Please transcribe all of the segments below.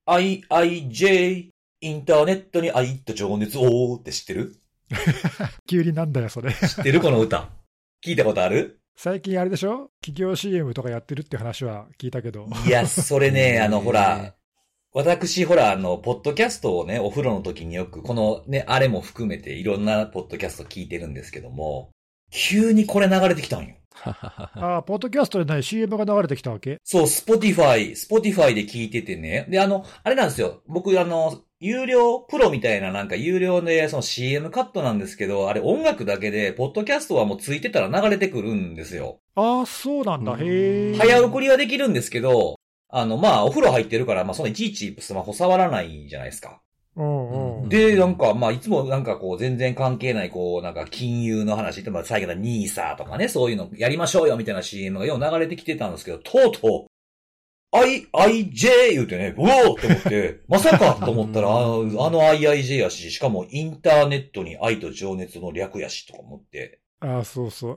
IIJ、インターネットに愛と情熱をって知ってる？ 急になんだよ、それ。 知ってるこの歌。聞いたことある？ 最近あれでしょ？企業 CM とかやってるって話は聞いたけど。 いや、それね、ほら、私、ほら、ポッドキャストをね、お風呂の時によく、このね、あれも含めていろんなポッドキャスト聞いてるんですけども、急にこれ流れてきたんよ。 ああ、ポッドキャストでない CM が流れてきたわけ？ そう、Spotify で聞いててね。で、あれなんですよ。僕、有料、プロみたいななんか有料で、その CM カットなんですけど、あれ音楽だけで、ポッドキャストはもうついてたら流れてくるんですよ。 ああ、そうなんだ。へえ。 早送りはできるんですけど、お風呂入ってるから、そのいちいちスマホ触らないじゃないですか。 うんうん。 で、なんか、いつもなんかこう、全然関係ない、こう、なんか金融の話、最後のニーサーとかね、そういうのやりましょうよ、みたいな CM がよう流れてきてたんですけど、とうとう、IIJ 言うてね、うおーって思って、まさかと思ったら、IIJ やし、しかもインターネットに愛と情熱の略やし、とか思って。 ああ、そうそう。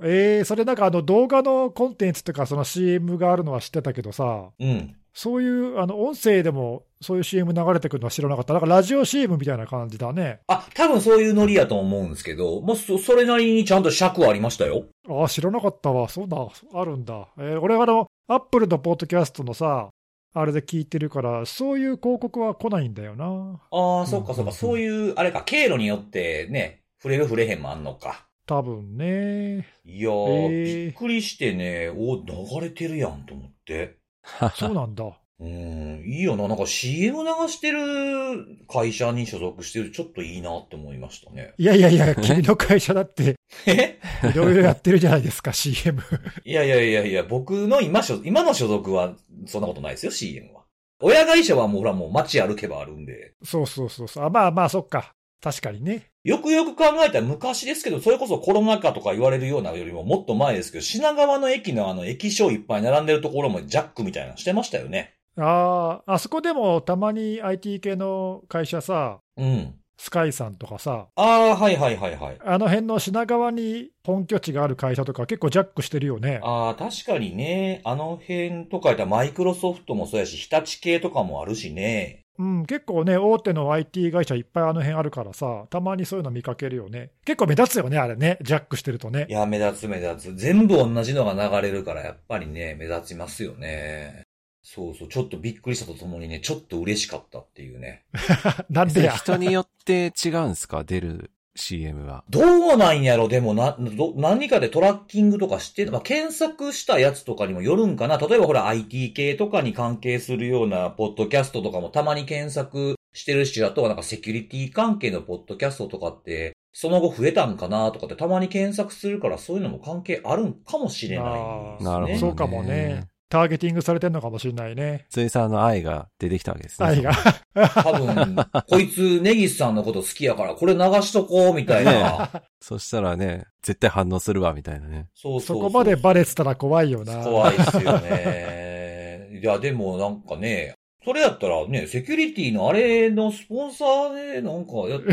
それなんか動画のコンテンツとかその CM があるのは知ってたけどさ、 うん。 そういう音声でもそういう CM 流れてくるのは知らなかった。なんかラジオ CM みたいな感じだね。 多分そういうノリやと思うんですけど、それなりにちゃんと尺はありましたよ。 ああ、知らなかったわ。そうだ、あるんだ。俺はアップルのポッドキャストのさ、あれで聞いてるから、そういう広告は来ないんだよな。 ああ、そっかそっか、そういう、あれか、経路によってね、触れる触れへんもあんのか。 多分ね。 いやー、びっくりしてね、流れてるやんと思って。 そうなんだ。 いいよな。なんか CM 流してる会社に所属してるちょっといいなって思いましたね。 いやいやいや、君の会社だって、 えいろいろやってるじゃないですか、CM。 いや、僕の今の所属はそんなことないですよ、CM は。親会社はもうほらもう街歩けばあるんで。 そうそうそうそう。まあまあ、そっか。確かにね。 よくよく考えたら昔ですけど、それこそコロナ禍とか言われるようなよりももっと前ですけど、品川の駅の駅ショーいっぱい並んでるところもジャックみたいなのしてましたよね。 あそこでもたまに IT 系の会社さ、 うん。 スカイさんとかさ、 はい。 あの辺の品川に本拠地がある会社とか結構ジャックしてるよね。 確かにね、あの辺とかやったらマイクロソフトもそうやし、日立系とかもあるしね。 うん、結構ね、大手の IT 会社いっぱいあの辺あるからさ、たまにそういうの見かけるよね。結構目立つよね、あれね、ジャックしてるとね。 いや、目立つ。全部同じのが流れるから、やっぱりね、目立ちますよね。そうそう、ちょっとびっくりしたとともにね、ちょっと嬉しかったっていうね。 なんでや。 人によって違うんですか？出る CM は。 どうなんやろ？でも何かでトラッキングとかして、検索したやつとかにもよるんかな。例えばほら IT 系とかに関係するようなポッドキャストとかもたまに検索してるし、あとはなんかセキュリティ関係のポッドキャストとかって、その後増えたんかなとかってたまに検索するからそういうのも関係あるんかもしれないですね。 なるほどね。 そうかもね。ターゲティングされてんのかもしれないね。 ついさんの愛が出てきたわけですね。 愛が。 多分、こいつ、ネギスさんのこと好きやから、これ流しとこう、みたいな。 そしたらね、絶対反応するわ、みたいなね。 そうそこまでバレてたら怖いよな。 怖いですよね。いや、でもなんかね、それやったらね、セキュリティのあれのスポンサーでなんかやって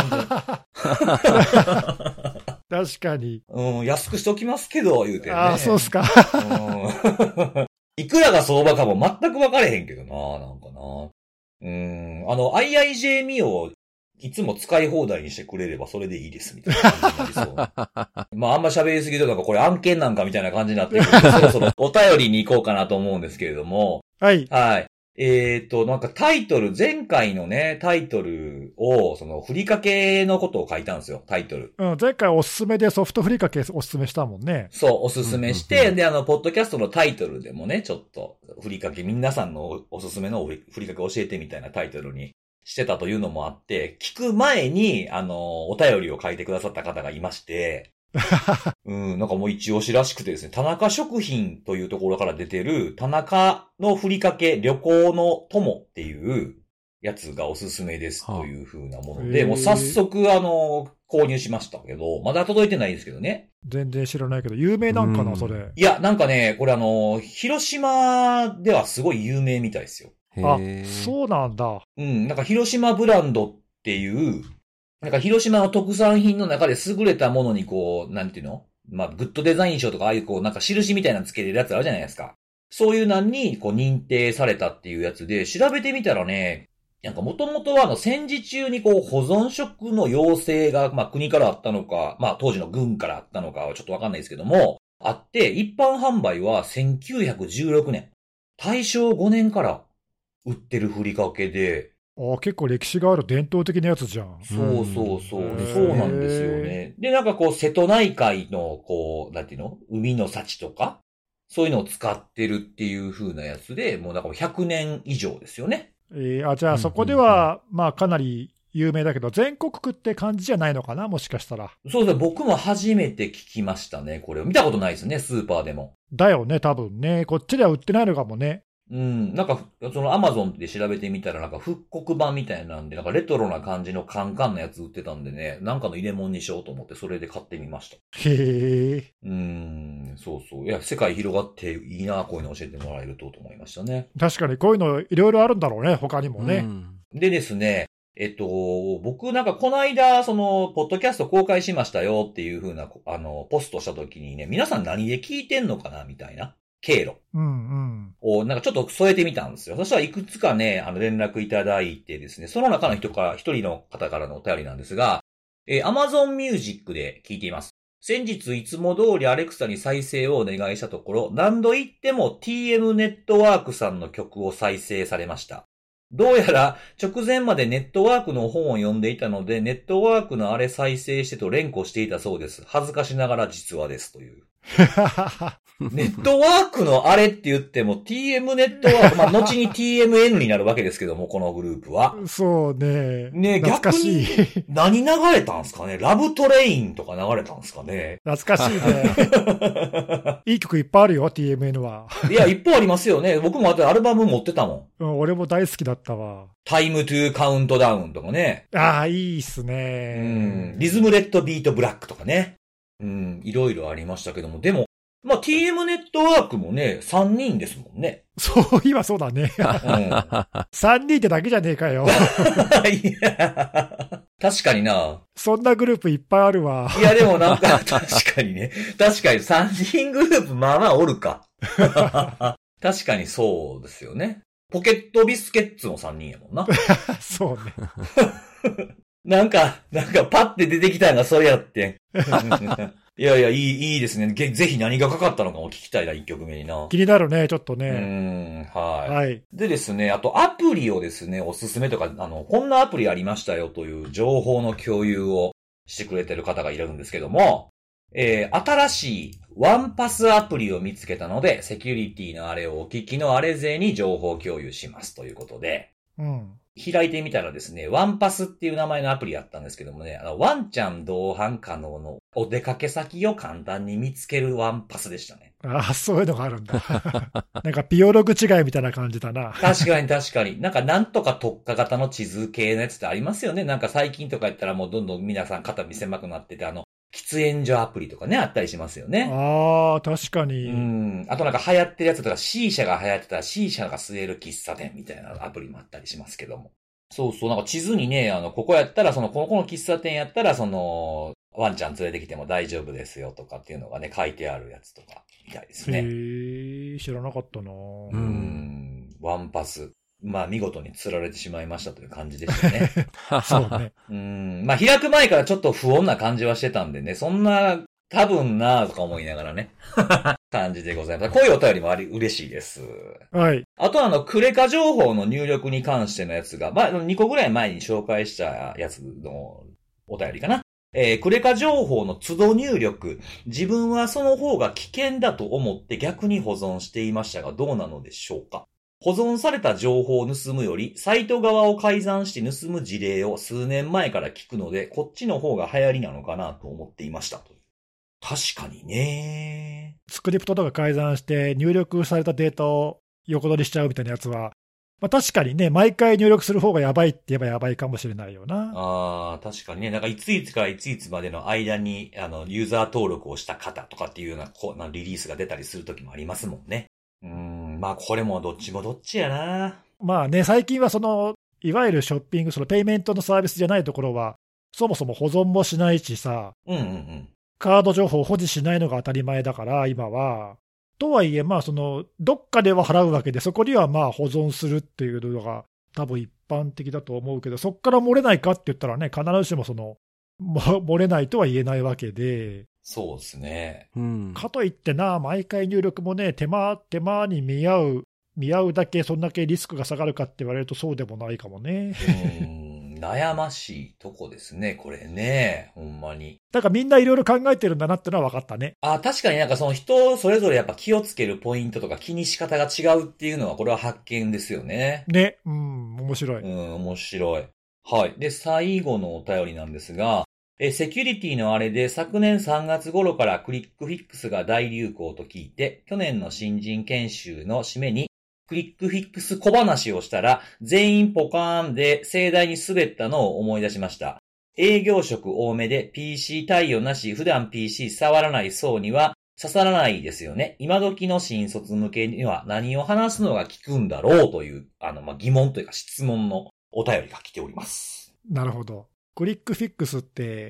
る感じ。 確かに。 安くしときますけど、言うてね。 そうっすか。 いくらが相場かも全く分かれへんけどな、なんかな。IIJ ミをいつも使い放題にしてくれればそれでいいです、みたいな感じになりそう。あんま喋りすぎるとなんかこれ案件なんかみたいな感じになってくるので、そろそろお便りに行こうかなと思うんですけれども。 はい。 はい。なんかタイトル、前回のね、タイトルを、その、ふりかけのことを書いたんですよ、タイトル。 前回おすすめでソフトふりかけおすすめしたもんね。 そう、おすすめして、で、ポッドキャストのタイトルでもね、ちょっと、ふりかけ、皆さんのおすすめのふりかけ教えてみたいなタイトルにしてたというのもあって、聞く前に、お便りを書いてくださった方がいまして、なんかもう一押しらしくてですね、田中食品というところから出てる、田中のふりかけ旅行の友っていうやつがおすすめですという風なもので、もう早速購入しましたけど、まだ届いてないんですけどね。 全然知らないけど、有名なんかな、それ。 いや、なんかね、これ広島ではすごい有名みたいですよ。 そうなんだ。 なんか広島ブランドっていう、なんか広島の特産品の中で優れたものにこう、なんていうの？グッドデザイン賞とかああいうこう、なんか印みたいなのつけてるやつあるじゃないですか。そういうのにこう認定されたっていうやつで、調べてみたらね、 なんかもともとは戦時中にこう保存食の要請が、まあ国からあったのか、まあ当時の軍からあったのかはちょっとわかんないですけども、あって、一般販売は1916年。大正5年から売ってるふりかけで。 結構歴史がある伝統的なやつじゃん。 そうそうそう。そうなんですよね。で、なんかこう瀬戸内海のこう、なんていうの？海の幸とか、そういうのを使ってるっていう風なやつで、もうなんか100年以上ですよね。 じゃあそこでは、まあかなり有名だけど、全国区って感じじゃないのかな、もしかしたら。 そうですね。僕も初めて聞きましたね。これを見たことないですね。スーパーでも。 だよね、多分ね。こっちでは売ってないのかもね。 うん。なんか、そのアマゾンで調べてみたら、なんか復刻版みたいなんで、なんかレトロな感じのカンカンのやつ売ってたんでね、なんかの入れ物にしようと思って、それで買ってみました。 へえ。 そうそう。いや、世界広がっていいな、こういうの教えてもらえると思いましたね。 確かにこういうのいろいろあるんだろうね、他にもね。 うん、 でですね、僕なんかこの間、その、ポッドキャスト公開しましたよっていう風な、ポストした時にね、皆さん何で聞いてんのかなみたいな経路をなんかちょっと添えてみたんですよ。そしたらいくつかね、連絡いただいてですね、その中の一人の方からのお便りなんですが、Amazon Music で聞いています。先日いつも通りアレクサに再生をお願いしたところ、何度言っても TM ネットワークさんの曲を再生されました。どうやら直前までネットワークの本を読んでいたので、ネットワークのあれ再生してと連呼していたそうです。恥ずかしながら実話ですという。ネットワークのあれって言っても TM ネットワーク、まあ後に TMN になるわけですけども、このグループは。 そうね。 ね、 懐かしい。 逆に何流れたんすかね？ラブトレインとか流れたんすかね？ 懐かしいね。いい曲いっぱいあるよ、TMN は。 いや、いっぱいありますよね。僕もアルバム持ってたもん。 俺も大好きだったわ。 タイムトゥーカウントダウンとかね。 いいっすね。 リズムレッドビートブラックとかね。いろいろありましたけども、でも、まあ、TM ネットワークもね、3人ですもんね。 そう、今そうだね。3人ってだけじゃねえかよ。 いや、確かにな。 そんなグループいっぱいあるわ。 いや、でもなんか、確かにね。確かに3人グループ、まあまあおるか。確かにそうですよね。ポケットビスケッツも3人やもんな。 そうね。 なんか、パッて出てきたのがそれやってん。いやいや、いいですね。ぜひ何がかかったのかも聞きたいな、1曲目にな。 気になるね、ちょっとね。 はい。でですね、あとアプリをですね、おすすめとか、こんなアプリありましたよという情報の共有をしてくれてる方がいるんですけども、新しいワンパスアプリを見つけたので、セキュリティのあれをお聞きのあれ勢に情報共有しますということで、開いてみたらですね、ワンパスっていう名前のアプリやったんですけどもね、ワンちゃん同伴可能のお出かけ先を簡単に見つけるワンパスでしたね。 そういうのがあるんだ。なんかビオログ違いみたいな感じだな。 確かに。なんとか特化型の地図系のやつってありますよね。なんか最近とかやったらもうどんどん皆さん肩身狭くなってて、喫煙所アプリとかね、あったりしますよね。 確かに。 あとなんか流行ってるやつとか C 社が流行ってたら C 社が吸える喫茶店みたいなアプリもあったりしますけども。そうそう、なんか地図にね、ここやったら、この喫茶店やったら、ワンちゃん連れてきても大丈夫ですよとかっていうのがね、書いてあるやつとか、みたいですね。 知らなかったな。 ワンパス。まあ見事に釣られてしまいましたという感じでしたね。 そうね。まあ開く前からちょっと不穏な感じはしてたんでね、そんな多分なぁとか思いながらね。感じでございます。こういうお便りも嬉しいです。 はい。 あとクレカ情報の入力に関してのやつが、まあ2個ぐらい前に紹介したやつのお便りかな。クレカ情報の都度入力。自分はその方が危険だと思って逆に保存していましたがどうなのでしょうか。保存された情報を盗むより、サイト側を改ざんして盗む事例を数年前から聞くので、こっちの方が流行りなのかなと思っていましたと。確かにね。 スクリプトとか改ざんして入力されたデータを横取りしちゃうみたいなやつは、まあ、確かにね、毎回入力する方がやばいって言えばやばいかもしれないよな。 確かにね。なんかいついつからいついつまでの間に、ユーザー登録をした方とかっていうようなリリースが出たりするときもありますもんね。まあこれもどっちもどっちやな。 まあね、最近はいわゆるショッピング、ペイメントのサービスじゃないところは、そもそも保存もしないしさ、カード情報を保持しないのが当たり前だから、今は。とはいえ、まあどっかでは払うわけで、そこにはまあ保存するっていうのが多分一般的だと思うけど、そこから漏れないかって言ったらね、必ずしも漏れないとは言えないわけで。 そうですね。 かといってな、毎回入力もね、手間に見合うだけ、そんだけリスクが下がるかって言われるとそうでもないかもね。 悩ましいとこですね、これね。ほんまに。 だからみんないろいろ考えてるんだなってのは分かったね。 確かになんかその人それぞれやっぱ気をつけるポイントとか気に仕方が違うっていうのはこれは発見ですよね。 ね、面白い。 面白い。はい。で、最後のお便りなんですが、セキュリティのあれで昨年3月頃からクリックフィックスが大流行と聞いて、去年の新人研修の締めにクリックフィックス小話をしたら、全員ポカーンで盛大に滑ったのを思い出しました。営業職多めで PC 対応なし、普段 PC 触らない層には刺さらないですよね。今時の新卒向けには何を話すのが効くんだろうという、疑問というか質問のお便りが来ております。 なるほど。クリックフィックスって、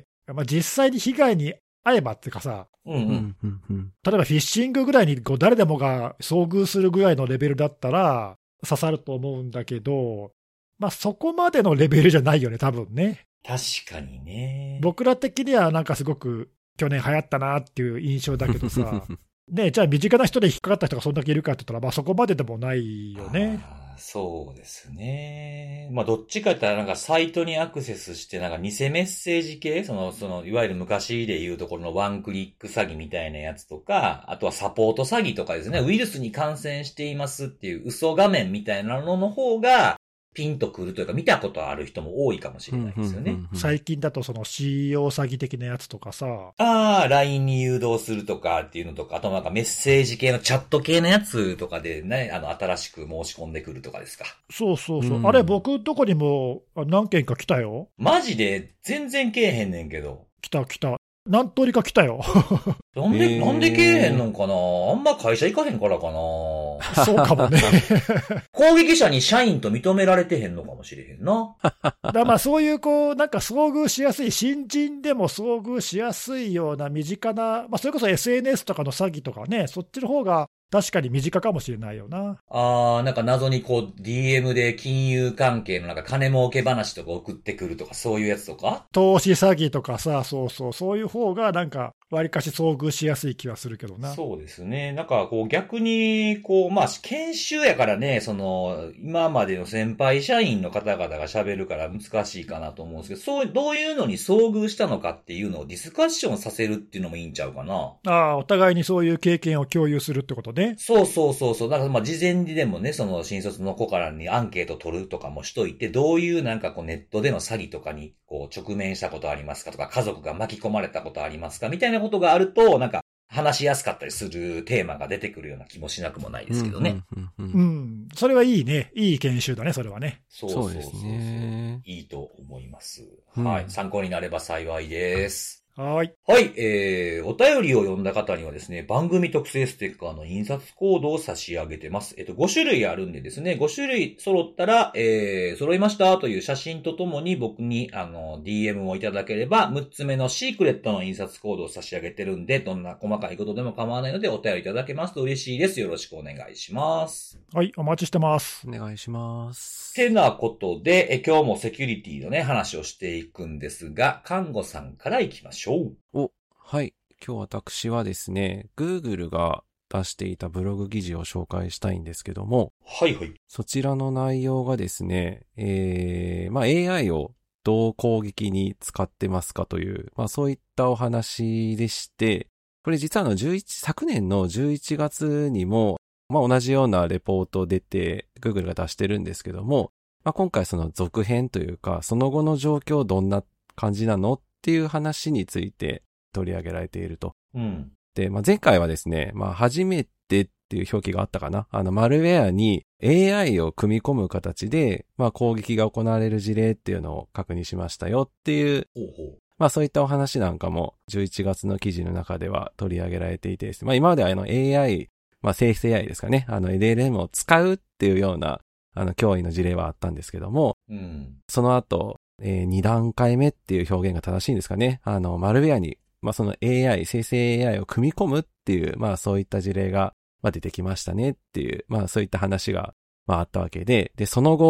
実際に被害に遭えばっていうかさ、例えばフィッシングぐらいに誰でもが遭遇するぐらいのレベルだったら刺さると思うんだけど、そこまでのレベルじゃないよね、多分ね。 確かにね。 僕ら的にはなんかすごく去年流行ったなっていう印象だけどさ、ね、じゃあ身近な人で引っかかった人がそんだけいるかって言ったら、そこまででもないよね。 そうですね。どっちかって言ったらなんかサイトにアクセスしてなんか偽メッセージ系、いわゆる昔で言うところのワンクリック詐欺みたいなやつとか、あとはサポート詐欺とかですね、ウイルスに感染していますっていう嘘画面みたいなのの方が、ピンとくるというか見たことある人も多いかもしれないですよね。 最近だとCEO 詐欺的なやつとかさ。 LINE に誘導するとかっていうのとか、あとなんかメッセージ系のチャット系のやつとかでね、新しく申し込んでくるとかですか。 そう。あれ僕のとこにも何件か来たよ。 マジで全然けえへんねんけど。 来た。何通りか来たよ。 なんでけえへんのかな、あんま会社行かへんからかな。 そうかもね。 攻撃者に社員と認められてへんのかもしれへんな。 そういうなんか遭遇しやすい、新人でも遭遇しやすいような身近な、それこそ SNS とかの詐欺とかね、そっちの方が確かに身近かもしれないよな。 なんか謎にDM で金融関係のなんか金儲け話とか送ってくるとかそういうやつとか投資詐欺とかさ、そういう方がなんか割かし遭遇しやすい気はするけどな。 そうですね。なんか逆に研修やからね、今までの先輩社員の方々が喋るから難しいかなと思うんですけど、どういうのに遭遇したのかっていうのをディスカッションさせるっていうのもいいんちゃうかな。 お互いにそういう経験を共有するってことね。 そう。だから事前にでもね、新卒の子からにアンケート取るとかもしといて、どういうなんかネットでの詐欺とかに直面したことありますかとか、家族が巻き込まれたことありますかみたいなことがあると、なんか話しやすかったりするテーマが出てくるような気もしなくもないですけどね。 それはいいね。いい研修だね、それはね。 そうですね。いいと思います。はい。参考になれば幸いです。 はい。 お便りを読んだ方にはですね、番組特製ステッカーの印刷コードを差し上げてます。5種類あるんでですね、5種類揃ったら、揃いましたという写真とともに僕に、DM をいただければ、6つ目のシークレットの印刷コードを差し上げてるんで、どんな細かいことでも構わないので、お便りいただけますと嬉しいです。よろしくお願いします。 はい、お待ちしてます。 お願いします。 てなことで、今日もセキュリティのね、話をしていくんですが、看護さんから行きましょう。 はい。今日私はですね、Google が出していたブログ記事を紹介したいんですけども、 はい。 そちらの内容がですね、AI をどう攻撃に使ってますかという、そういったお話でして、これ実は昨年の11月にも、同じようなレポート出て Google が出してるんですけども、今回その続編というか、その後の状況どんな感じなのっていう話について取り上げられていると。で、前回はですね、初めてっていう表記があったかな。マルウェアに AI を組み込む形で、攻撃が行われる事例っていうのを確認しましたよっていう、そういったお話なんかも11月の記事の中では取り上げられていてですね、今まではAI、生成 AI ですかね、LLM を使うっていうような、脅威の事例はあったんですけども、その後、2段階目っていう表現が正しいんですかね。マルウェアに、その AI、生成 AI を組み込むっていう、そういった事例が、出てきましたねっていう、そういった話が、あったわけで、で、その後、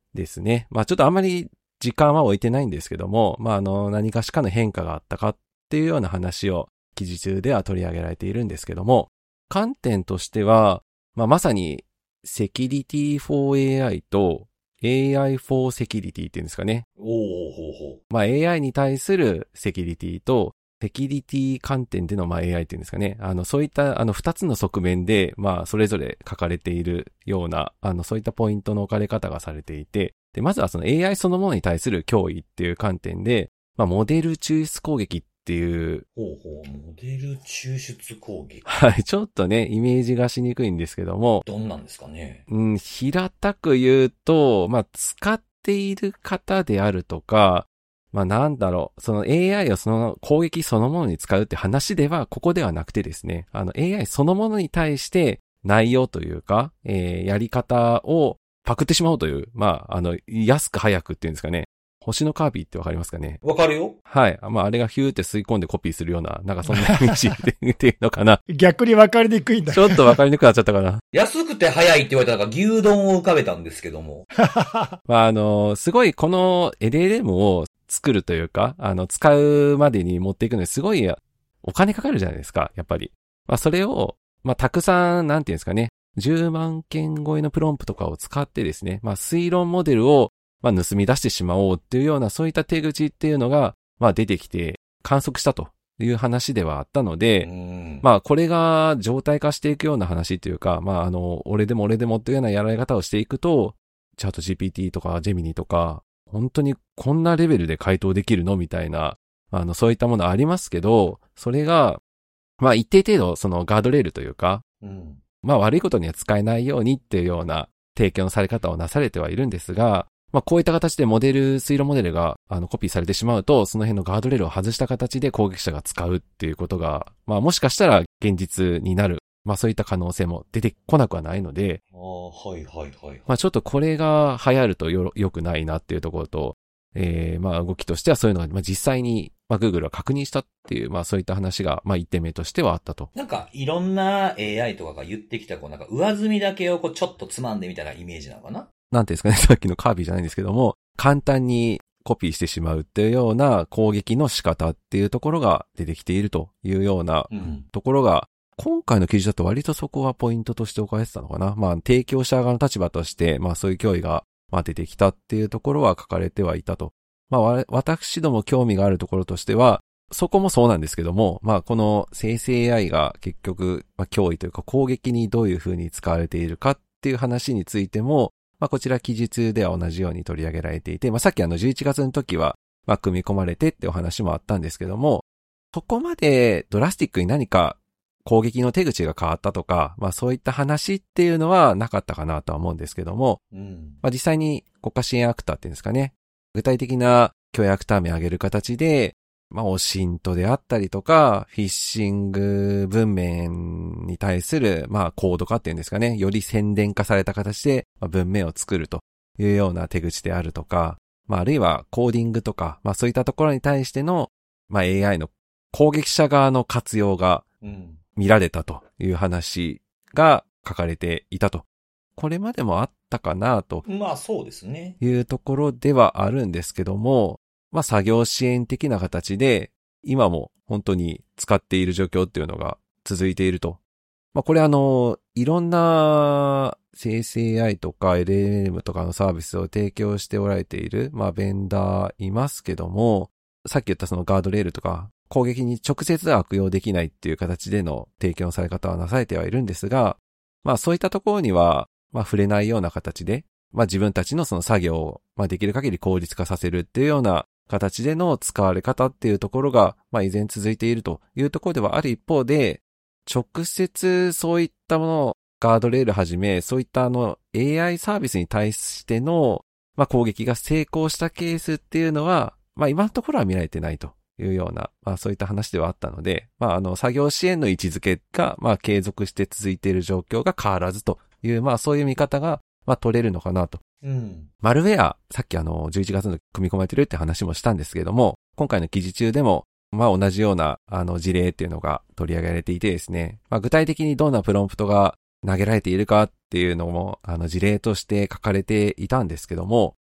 ですね。まあちょっとあんまり時間は置いてないんですけども、まあ何かしかの変化があったかっていうような話を記事中では取り上げられているんですけども、観点としては、まあまさにセキュリティ for AI と AI for Security っていうんですかね。まあ AI に対するセキュリティとセキュリティ観点でのまあ AI っていうんですかね。そういった二つの側面でまあそれぞれ書かれているようなそういったポイントの置かれ方がされていて、でまずはその AI そのものに対する脅威っていう観点で、まあモデル抽出攻撃っていう。 モデル抽出攻撃。 はい、ちょっとね、イメージがしにくいんですけども。 どんなんですかね。 平たく言うと、まあ、使っている方であるとか、まあなんだろう、その AI をその攻撃そのものに使うって話では、ここではなくてですね、AI そのものに対して内容というか、やり方をパクってしまおうという、まあ、安く早くっていうんですかね。星のカービィってわかりますかね？ わかるよ。 はい。まあ、あれがヒューって吸い込んでコピーするような、なんかそんなイメージっていうのかな。 逆にわかりにくいんだ。 ちょっとわかりにくくなっちゃったかな。 安くて早いって言われたら牛丼を浮かべたんですけども。 まあ、すごいこの LLM を作るというか、使うまでに持っていくのにすごいお金かかるじゃないですか、やっぱり。まあ、それを、まあ、たくさん、なんていうんですかね、10万件超えのプロンプとかを使ってですね、まあ、推論モデルをまあ、盗み出してしまおうっていうような、そういった手口っていうのが、まあ、出てきて、観測したという話ではあったので、まあ、これが常態化していくような話というか、まあ、俺でもっていうようなやられ方をしていくと、チャット GPT とかジェミニとか、本当にこんなレベルで回答できるのみたいな、そういったものありますけど、それが、まあ、一定程度、そのガードレールというか、まあ、悪いことには使えないようにっていうような提供のされ方をなされてはいるんですが、まあこういった形で推論モデルがコピーされてしまうと、その辺のガードレールを外した形で攻撃者が使うっていうことが、まあもしかしたら現実になる、まあそういった可能性も出てこなくはないので、まあちょっとこれが流行ると良くないなっていうところと、まあ動きとしてはそういうのが、まあ実際に、まあ Google は確認したっていう、まあそういった話が、まあ一点目としてはあったと。 なんかいろんな AI とかが言ってきた、なんか上積みだけをちょっとつまんでみたいなイメージなのかな？ なんていうんですかね、さっきのカービィじゃないんですけども、簡単にコピーしてしまうっていうような攻撃の仕方っていうところが出てきているというようなところが、今回の記事だと割とそこはポイントとして置かれてたのかな。まあ、提供者側の立場として、まあそういう脅威が出てきたっていうところは書かれてはいたと。まあ、私ども興味があるところとしては、そこもそうなんですけども、まあこの生成 AI が結局、まあ脅威というか攻撃にどういうふうに使われているかっていう話についても、まあこちら記事通では同じように取り上げられていて、まあさっき11月の時は、まあ組み込まれてってお話もあったんですけども、そこまでドラスティックに何か攻撃の手口が変わったとか、まあそういった話っていうのはなかったかなとは思うんですけども、まあ実際に国家支援アクターっていうんですかね、具体的な脅威アクター名を挙げる形で、まあ、オシントであったりとか、フィッシング文面に対する、まあ、コード化っていうんですかね、より宣伝化された形で、文面を作るというような手口であるとか、まあ、あるいはコーディングとか、まあ、そういったところに対しての、まあ、AI の攻撃者側の活用が見られたという話が書かれていたと。これまでもあったかなと。 まあ、そうですね。 いうところではあるんですけども、まあ作業支援的な形で今も本当に使っている状況っていうのが続いていると。まあこれいろんな生成 AI とか LLM とかのサービスを提供しておられている、まあベンダーいますけども、さっき言ったそのガードレールとか攻撃に直接悪用できないっていう形での提供のされ方はなされてはいるんですが、まあそういったところにはまあ触れないような形で、まあ自分たちのその作業をまあできる限り効率化させるっていうような形での使われ方っていうところが、まあ依然続いているというところではある一方で、直接そういったものをガードレールはじめ、そういったAI サービスに対しての、まあ攻撃が成功したケースっていうのは、まあ今のところは見られてないというような、まあそういった話ではあったので、まあ作業支援の位置づけが、まあ継続して続いている状況が変わらずという、まあそういう見方が、まあ取れるのかなと。マルウェア、さっき11月の組み込まれてるって話もしたんですけれども、今回の記事中でも、まあ同じような事例っていうのが取り上げられていてですね、まあ具体的にどんなプロンプトが投げられているかっていうのも事例として書かれていたんですけども、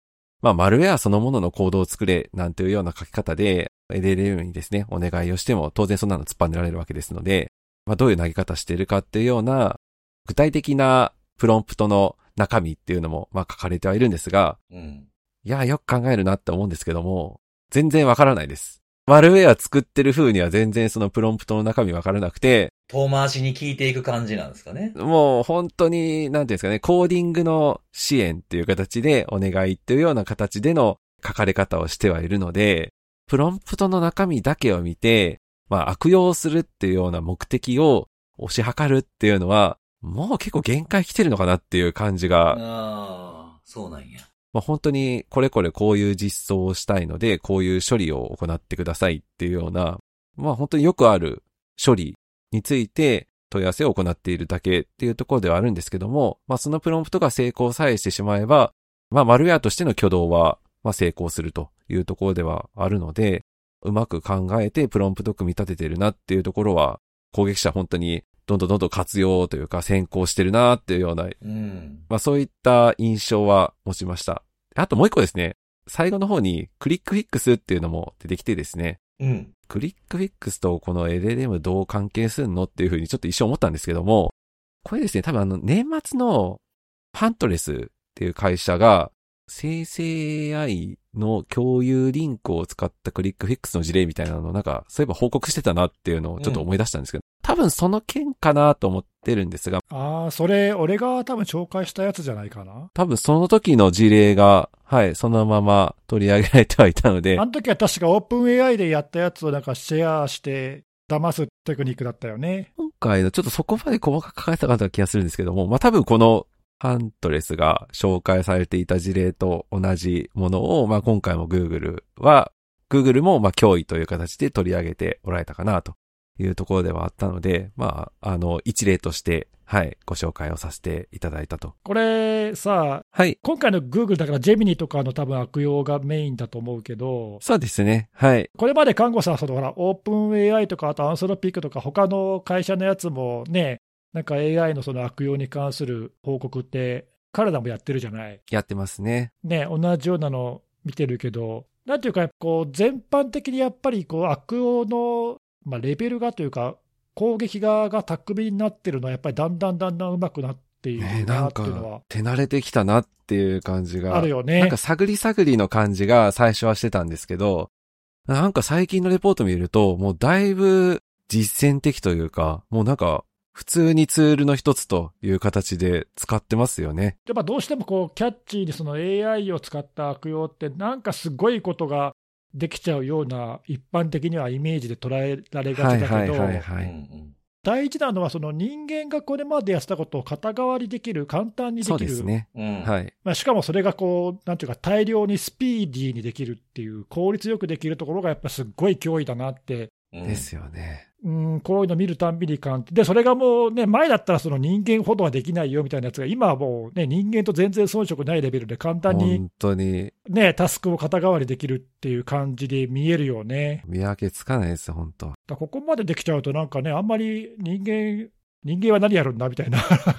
まあ、マルウェアそのもののコードを作れ、なんていうような書き方で、LLM にですね、お願いをしても、当然そんなの突っぱねられるわけですので、まあ、どういう投げ方しているかっていうような、具体的なプロンプトの中身っていうのも、まあ、書かれてはいるんですが、いや、よく考えるなって思うんですけども、全然わからないです。マルウェア作ってる風には全然そのプロンプトの中身わからなくて、 遠回しに聞いていく感じなんですかね。 もう本当に、なんていうんですかね、コーディングの支援っていう形でお願いっていうような形での書かれ方をしてはいるので、プロンプトの中身だけを見て、まあ悪用するっていうような目的を推し量るっていうのは、もう結構限界来てるのかなっていう感じが。 ああ、そうなんや。 まあ本当にこれこれこういう実装をしたいので、こういう処理を行ってくださいっていうような、まあ本当によくある処理について問い合わせを行っているだけっていうところではあるんですけども、まあそのプロンプトが成功さえしてしまえば、まあマルウェアとしての挙動はまあ成功するというところではあるので、うまく考えてプロンプト組み立ててるなっていうところは、攻撃者本当にどんどん活用というか先行してるなっていうような、まあそういった印象は持ちました。あともう一個ですね、最後の方にクリックフィックスっていうのも出てきてですね、クリックフィックスとこの LLM どう関係するのっていうふうにちょっと一瞬思ったんですけども、これですね、多分年末のハントレスっていう会社が生成 AI の共有リンクを使ったクリックフィックスの事例みたいなのをなんかそういえば報告してたなっていうのをちょっと思い出したんですけど、多分その件かなと思ってるんですが。 ああ、それ俺が多分紹介したやつじゃないかな。 多分その時の事例が、はい、そのまま取り上げられてはいたので。 あの時は確かオープン AI でやったやつをなんかシェアして騙すテクニックだったよね。 今回のちょっとそこまで細かく書かれたかった気がするんですけども、まあ多分このハントレスが紹介されていた事例と同じものを、まあ今回も Google もまあ脅威という形で取り上げておられたかなというところではあったので、まあ、一例として、はい、ご紹介をさせていただいたと。 これさ、はい、今回の Google だからジェミニとかの多分悪用がメインだと思うけど、 そうですね。はい。 これまで看護さん、ほら、オープン AI とか、あとアンソロピックとか、他の会社のやつもね、なんか AI のその悪用に関する報告って、彼らもやってるじゃない。 やってますね。 ね、同じようなの見てるけど、なんていうか、こう、全般的にやっぱり、こう、悪用の、まあ、レベルがというか、攻撃側が巧みになってるのは、やっぱりだんだん上手くなっているなっていうのは。 なんか、手慣れてきたなっていう感じが。 あるよね。 なんか、探りの感じが最初はしてたんですけど、なんか最近のレポート見ると、もうだいぶ実践的というか、もうなんか、普通にツールの一つという形で使ってますよね。 やっぱどうしてもこうキャッチーにその AI を使った悪用ってなんかすごいことができちゃうような一般的にはイメージで捉えられがちだけど、大事なのはその人間がこれまでやったことを肩代わりできる、簡単にできる。そうですね。はい。まあ、しかもそれがこうなんていうか大量にスピーディーにできるっていう効率よくできるところがやっぱすっごい脅威だなって。 ですよね。 こういうの見るたんびにで、それがもうね、前だったらその人間ほどはできないよみたいなやつが、今はもうね、人間と全然遜色ないレベルで簡単に、 本当にね、タスクを肩代わりできるっていう感じで見えるよね。 見分けつかないです、本当。 ここまでできちゃうとなんかね、あんまり人間は何やるんだみたいな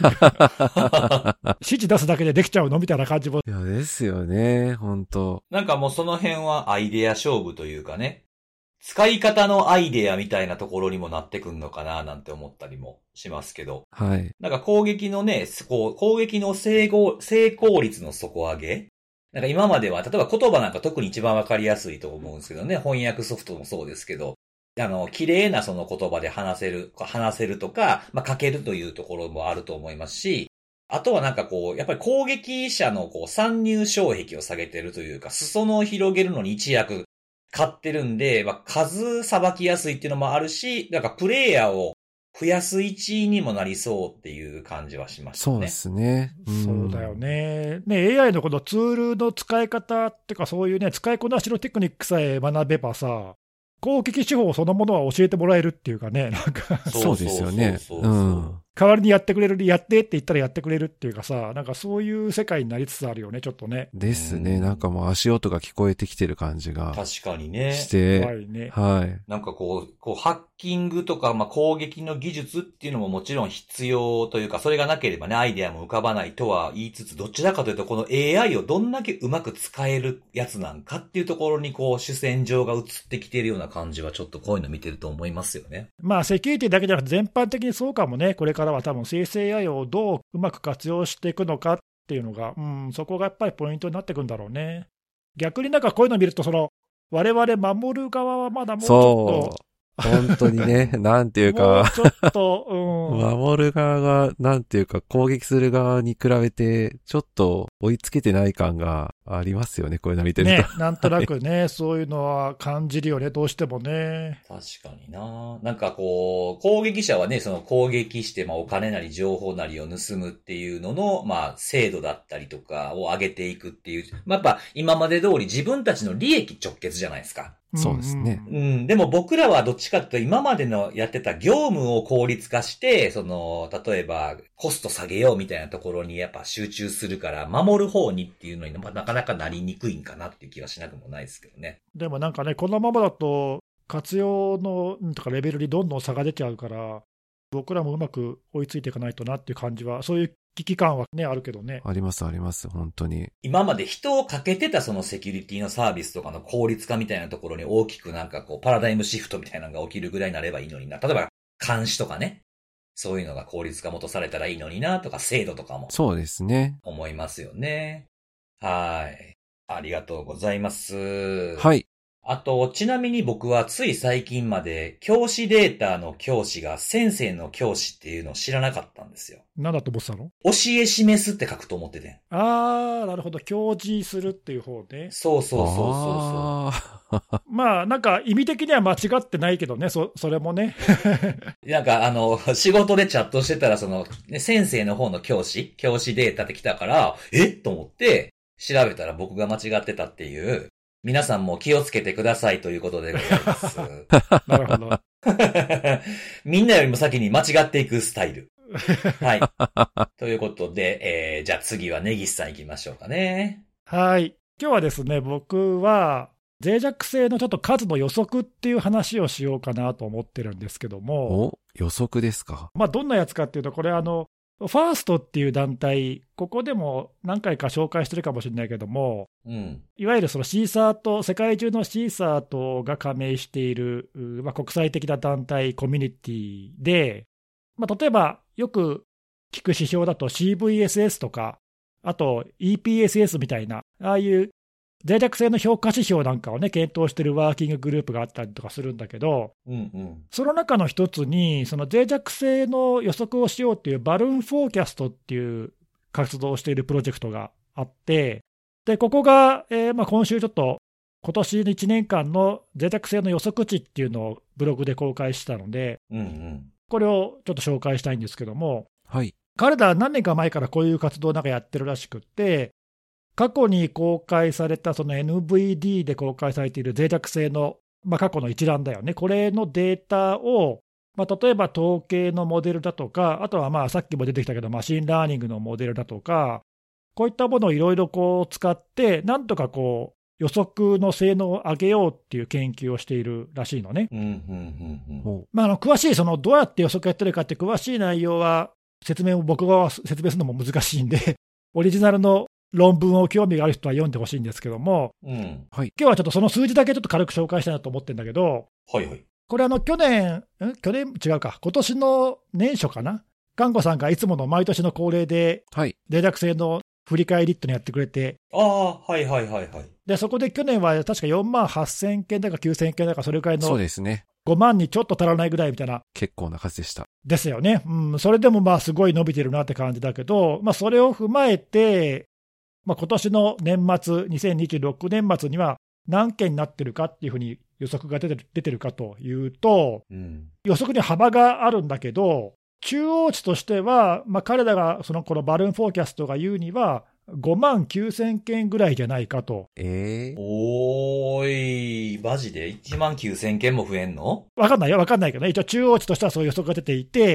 指示出すだけでできちゃうのみたいな感じも。 いやですよね、本当。 なんかもうその辺はアイデア勝負というかね、使い方のアイデアみたいなところにもなってくんのかななんて思ったりもしますけど。 はい。 なんか攻撃のね、攻撃の成功率の底上げ。なんか今までは、例えば言葉なんか特に一番わかりやすいと思うんですけどね、翻訳ソフトもそうですけど、綺麗なその言葉で話せるとか、まあ、書けるというところもあると思いますし、あとはなんかこう、やっぱり攻撃者のこう参入障壁を下げてるというか、裾野を広げるのに一役買ってるんで、まあ、数さばきやすいっていうのもあるし、なんかプレイヤーを増やす一因にもなりそうっていう感じはしましたね。 そうですね。 そうだよね。ね、AI のこのツールの使い方っていうかそういうね、使いこなしのテクニックさえ学べばさ、攻撃手法そのものは教えてもらえるっていうかね、なんかそうですよね。 代わりにやってくれる、やってって言ったらやってくれるっていうかさ、なんかそういう世界になりつつあるよね、ちょっとね。 ですね。なんかもう足音が聞こえてきてる感じが。 確かにね。 して。 怖いね。 はい。 なんかこう、ハッキングとか、攻撃の技術っていうのももちろん必要というか、それがなければね、アイデアも浮かばないとは言いつつ、どちらかというと、この AI をどんだけうまく使えるやつなんかっていうところに主戦場が移ってきているような感じは、ちょっとこういうの見てると思いますよね。 セキュリティだけじゃなくて全般的にそうかもね。これからは多分生成 AI をどううまく活用していくのかっていうのが、そこがやっぱりポイントになってくるんだろうね。逆になんかこういうのを見ると、我々守る側はまだもうちょっと。 本当にね、なんていうか。 もうちょっと、 守る側が、なんていうか、攻撃する側に比べて、ちょっと追いつけてない感がありますよね、こういうの見てると。 ね、なんとなくね、そういうのは感じるよね、どうしてもね。 確かにな。なんか攻撃者はね、その攻撃して、お金なり情報なりを盗むっていうのの、制度だったりとかを上げていくっていう。やっぱ今まで通り自分たちの利益直結じゃないですか。 そうですね。 でも僕らはどっちかというと今までのやってた業務を効率化して、例えばコスト下げようみたいなところにやっぱ集中するから、守る方にっていうのになかなかなりにくいんかなっていう気はしなくもないですけどね。 でもなんかね、このままだと活用のとかレベルにどんどん差が出ちゃうから、僕らもうまく追いついていかないとなっていう感じは、そういう危機感はね、あるけどね。 あります、あります、本当に。 今まで人をかけてたそのセキュリティのサービスとかの効率化みたいなところに大きくなんかパラダイムシフトみたいなのが起きるぐらいになればいいのにな。例えば、監視とかね。そういうのが効率化元されたらいいのになとか、制度とかも。 そうですね。 思いますよね。はい。ありがとうございます。 はい。 あと、ちなみに僕はつい最近まで教師データの教師が先生の教師っていうのを知らなかったんですよ。 何だと思ってたの？ 教え示すって書くと思ってて。 なるほど。教示するっていう方ね。 そう。 なんか意味的には間違ってないけどね、それもね。 なんか仕事でチャットしてたら先生の方の教師データって来たから、と思って調べたら僕が間違ってたっていう、皆さんも気をつけてくださいということでございます。 なるほど。 みんなよりも先に間違っていくスタイル。はい。ということで、じゃあ次は根岸さん行きましょうかね。 はい。今日はですね、僕は脆弱性のちょっと数の予測っていう話をしようかなと思ってるんですけども。 予測ですか？ どんなやつかっていうと、これファーストっていう団体、ここでも何回か紹介してるかもしれないけども、いわゆるそのシーサート、世界中のシーサートが加盟している、国際的な団体、コミュニティで、例えばよく聞く指標だと CVSS とか、あと EPSS みたいな、ああいう脆弱性の評価指標なんかをね、検討しているワーキンググループがあったりとかするんだけど、その中の一つに、その脆弱性の予測をしようっていうバルーンフォーキャストっていう活動をしているプロジェクトがあって、で、ここが、今週ちょっと、今年1年間の脆弱性の予測値っていうのをブログで公開したので、これをちょっと紹介したいんですけども、 はい。 彼らは何年か前からこういう活動なんかやってるらしくって、過去に公開されたその NVD で公開されている脆弱性の、過去の一覧だよね。これのデータを、例えば統計のモデルだとか、あとはさっきも出てきたけど、マシンラーニングのモデルだとか、こういったものをいろいろ使って、なんとか予測の性能を上げようっていう研究をしているらしいのね。詳しい、どうやって予測やってるかって詳しい内容は、僕が説明するのも難しいんで、オリジナルの論文を興味がある人は読んでほしいんですけども、今日はちょっとその数字だけちょっと軽く紹介したいなと思ってるんだけど、これ去年違うか、今年の年初かな、看護さんがいつもの毎年の恒例で、脆弱性の振り返りってのやってくれて、でそこで去年は確か4万8000件だか9000件だか、それくらいの、 そうですね、 5万にちょっと足らないぐらいみたいな、 結構な数でした。 ですよね。それでもすごい伸びてるなって感じだけど、それを踏まえて、今年の年末、2026年末には何件になってるかっていうふうに予測が出てるかというと、予測に幅があるんだけど、中央値としては、彼らがこのバルーンフォーキャストが言うには、5万9000件ぐらいじゃないかと。 おーい、マジで1万9000件も増えんの？ わかんないけどね、一応中央値としてはそういう予測が出ていて、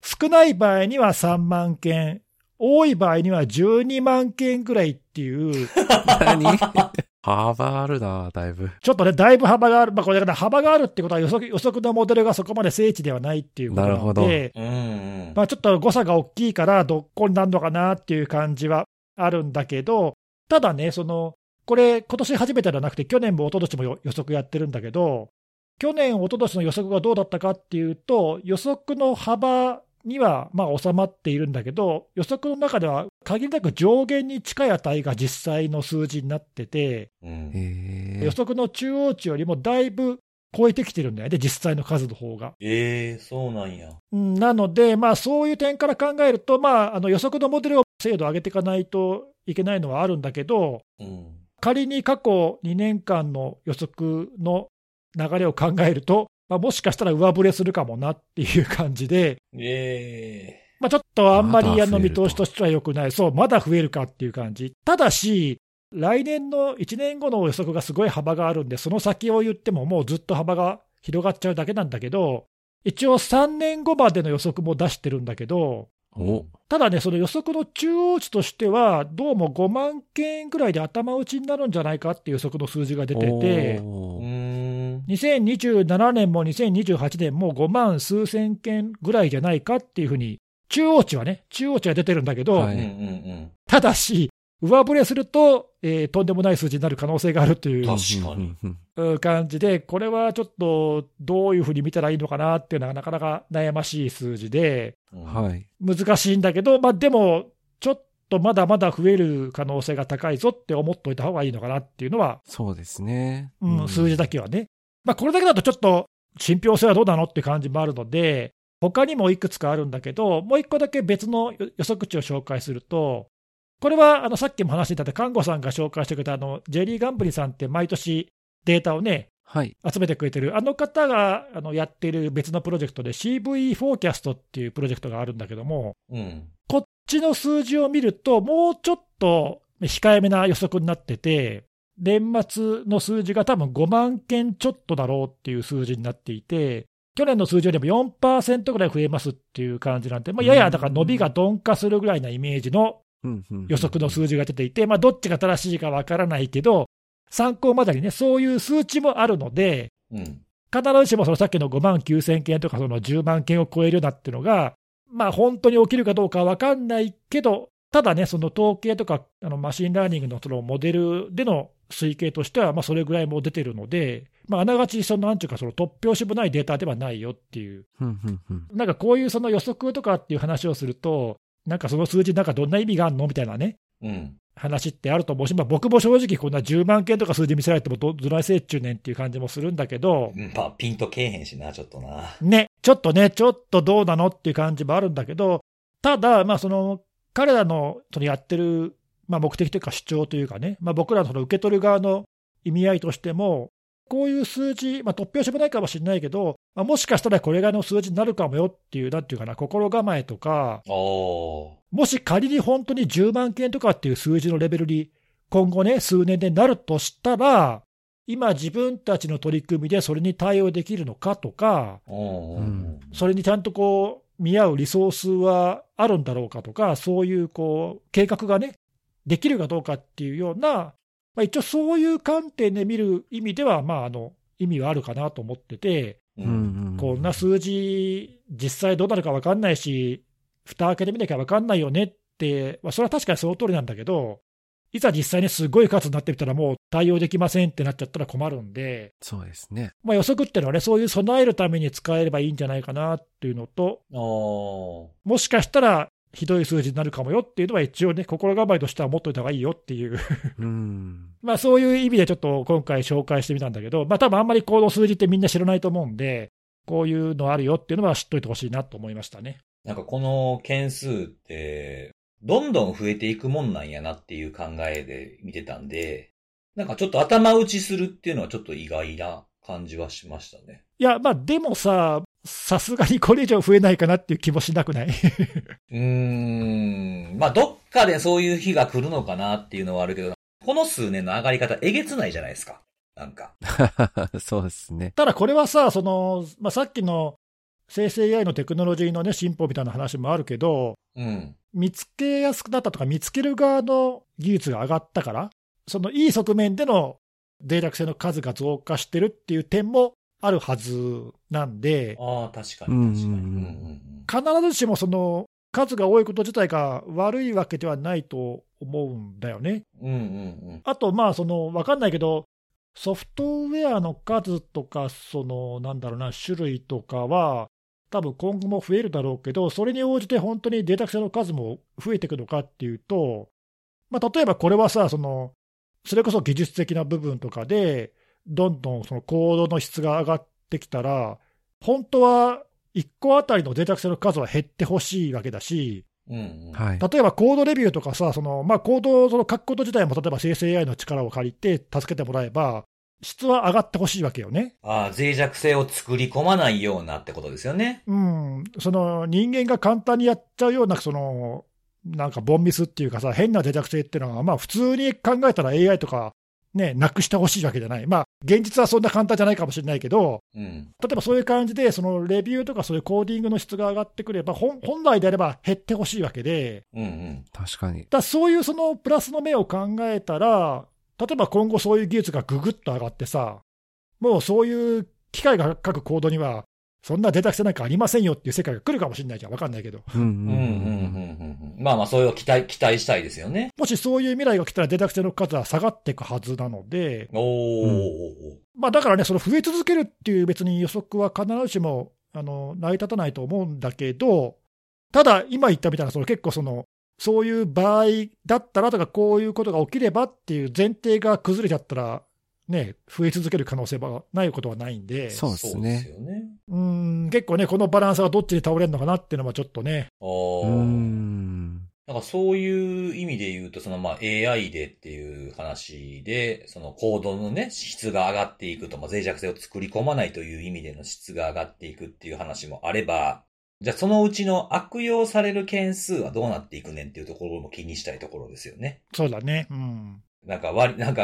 少ない場合には3万件、多い場合には12万件ぐらいっていう。 何幅あるな、だいぶ。 ちょっとね、だいぶ幅がある。まあ、これだから幅があるってことは予測のモデルがそこまで精緻ではないっていうことなので、まあ、ちょっと誤差が大きいからどこになるのかなっていう感じはあるんだけど、ただね、これ、今年初めてではなくて、去年も一昨年も予測やってるんだけど、去年、一昨年の予測がどうだったかっていうと、予測の幅にはまあ収まっているんだけど、予測の中では限りなく上限に近い値が実際の数字になってて、予測の中央値よりもだいぶ超えてきてるんだよね、実際の数の方が。 そうなんや。 なので、まあ、そういう点から考えると、まあ、予測のモデルを精度を上げていかないといけないのはあるんだけど、仮に過去2年間の予測の流れを考えると、まあ、もしかしたら上振れするかもなっていう感じで、まあ、ちょっとあんまり見通しとしては良くない、そう、まだ増えるかっていう感じ。ただし、来年の1年後の予測がすごい幅があるんで、その先を言ってももうずっと幅が広がっちゃうだけなんだけど、一応3年後までの予測も出してるんだけど、ただね、その予測の中央値としては、どうも5万件ぐらいで頭打ちになるんじゃないかっていう予測の数字が出てて、2027年も2028年も5万数千件ぐらいじゃないかっていうふうに、中央値は出てるんだけど、ただし、上振れすると、とんでもない数字になる可能性があるという感じで、これはちょっとどういうふうに見たらいいのかなっていうのはなかなか悩ましい数字で、難しいんだけど、まあ、でも、ちょっとまだまだ増える可能性が高いぞって思っておいた方がいいのかなっていうのは、 そうですね。 数字だけはね。まあ、これだけだとちょっと信憑性はどうなのって感じもあるので、他にもいくつかあるんだけど、もう一個だけ別の予測値を紹介すると、これはさっきも話していた看護さんが紹介してくれたジェリー・ガンブリさんって毎年データをね、集めてくれてる、方がやっている別のプロジェクトで CV フォーキャストっていうプロジェクトがあるんだけども、こっちの数字を見ると、もうちょっと控えめな予測になってて、年末の数字が多分5万件ちょっとだろうっていう数字になっていて、去年の数字よりも 4% ぐらい増えますっていう感じなんで、ややだから伸びが鈍化するぐらいなイメージの予測の数字が出ていて、どっちが正しいかわからないけど、参考までにね、そういう数値もあるので、必ずしもそのさっきの5万9000件とかその10万件を超えるなっていうのが、本当に起きるかどうかはわかんないけど、ただね、その統計とかマシンラーニングのそのモデルでの推計としては、それぐらいも出てるので、あながちなんていうか、その突拍子もないデータではないよっていう、なんかこういうその予測とかっていう話をすると、なんかその数字、なんかどんな意味があるのみたいなね、話ってあると思うし、僕も正直、こんな10万件とか数字見せられても、どないせいっちゅうねんっていう感じもするんだけど、 ピンとけえへんしな、ちょっとな。 ちょっとどうなのっていう感じもあるんだけど、ただ、彼らのやってる目的というか、主張というかね、僕らの受け取る側の意味合いとしても、こういう数字、突拍子もないかもしれないけど、もしかしたらこれがの数字になるかもよっていう、なんていうかな、心構えとか、もし仮に本当に10万件とかっていう数字のレベルに、今後ね、数年でなるとしたら、今、自分たちの取り組みでそれに対応できるのかとか、それにちゃんと見合うリソースはあるんだろうかとか、そういう計画がね、できるかどうかっていうような、一応そういう観点で見る意味では、意味はあるかなと思ってて、こんな数字、実際どうなるか分かんないし、蓋開けてみなきゃ分かんないよねって、それは確かにその通りなんだけど、いざ実際にすごい数になってみたら、もう対応できませんってなっちゃったら困るんで、 そうですね。 予測っていうのはね、そういう備えるために使えればいいんじゃないかなっていうのと、もしかしたら、ひどい数字になるかもよっていうのは一応ね、心構えとしては持っといた方がいいよっていうそういう意味でちょっと今回紹介してみたんだけど、多分あんまりこの数字ってみんな知らないと思うんで、こういうのあるよっていうのは知っといてほしいなと思いましたね。 なんかこの件数って、どんどん増えていくもんなんやなっていう考えで見てたんで、なんかちょっと頭打ちするっていうのはちょっと意外な感じはしましたね。 いや、でもさすがにこれ以上増えないかなっていう気もしなくないどっかでそういう日が来るのかなっていうのはあるけど、この数年の上がり方えげつないじゃないですか。なんか。 そうですね。 ただこれはさ、さっきの生成 AI のテクノロジーのね、進歩みたいな話もあるけど、見つけやすくなったとか、見つける側の技術が上がったから、そのいい側面での脆弱性の数が増加してるっていう点もあるはずなんで、 確かに確かに。 必ずしもその数が多いこと自体が悪いわけではないと思うんだよね。あと、まあ、分かんないけど、ソフトウェアの数とか、なんだろうな、種類とかは、多分今後も増えるだろうけど、それに応じて本当に脆弱性の数も増えていくのかっていうと、まあ、例えばこれはさ、それこそ技術的な部分とかで、どんどんそのコードの質が上がってきたら、本当は1個あたりの脆弱性の数は減ってほしいわけだし、例えばコードレビューとかさ、まあ、コードを書くこと自体も例えば生成 AI の力を借りて助けてもらえば、質は上がってほしいわけよね。 脆弱性を作り込まないようなってことですよね。 人間が簡単にやっちゃうような、なんかボンミスっていうかさ、変な脆弱性っていうのは、まあ普通に考えたら AI とかね、なくしてほしいわけじゃない。まあ現実はそんな簡単じゃないかもしれないけど、例えばそういう感じで、そのレビューとかそういうコーディングの質が上がってくれば、本来であれば減ってほしいわけで、 確かに。 そういうそのプラスの目を考えたら、例えば今後そういう技術がぐぐっと上がってさ、もうそういう機械が書くコードには、そんな脆弱性なんかありませんよっていう世界が来るかもしれないじゃん。わかんないけど。 まあまあ、それを期待したいですよね。 もしそういう未来が来たら脆弱性の数は下がっていくはずなので、まあだからね、その増え続けるっていう別に予測は必ずしも成り立たないと思うんだけど、ただ今言ったみたいな、結構そういう場合だったらとか、こういうことが起きればっていう前提が崩れちゃったら、ね、増え続ける可能性はないことはないんで、 そうですね。 結構ね、このバランスはどっちに倒れるのかなっていうのはちょっとね。 なんかそういう意味で言うと、まあ AI でっていう話で、そのコードのね、質が上がっていくと、まあ脆弱性を作り込まないという意味での質が上がっていくっていう話もあれば、じゃあそのうちの悪用される件数はどうなっていくねんっていうところも気にしたいところですよね。 そうだね。 なんか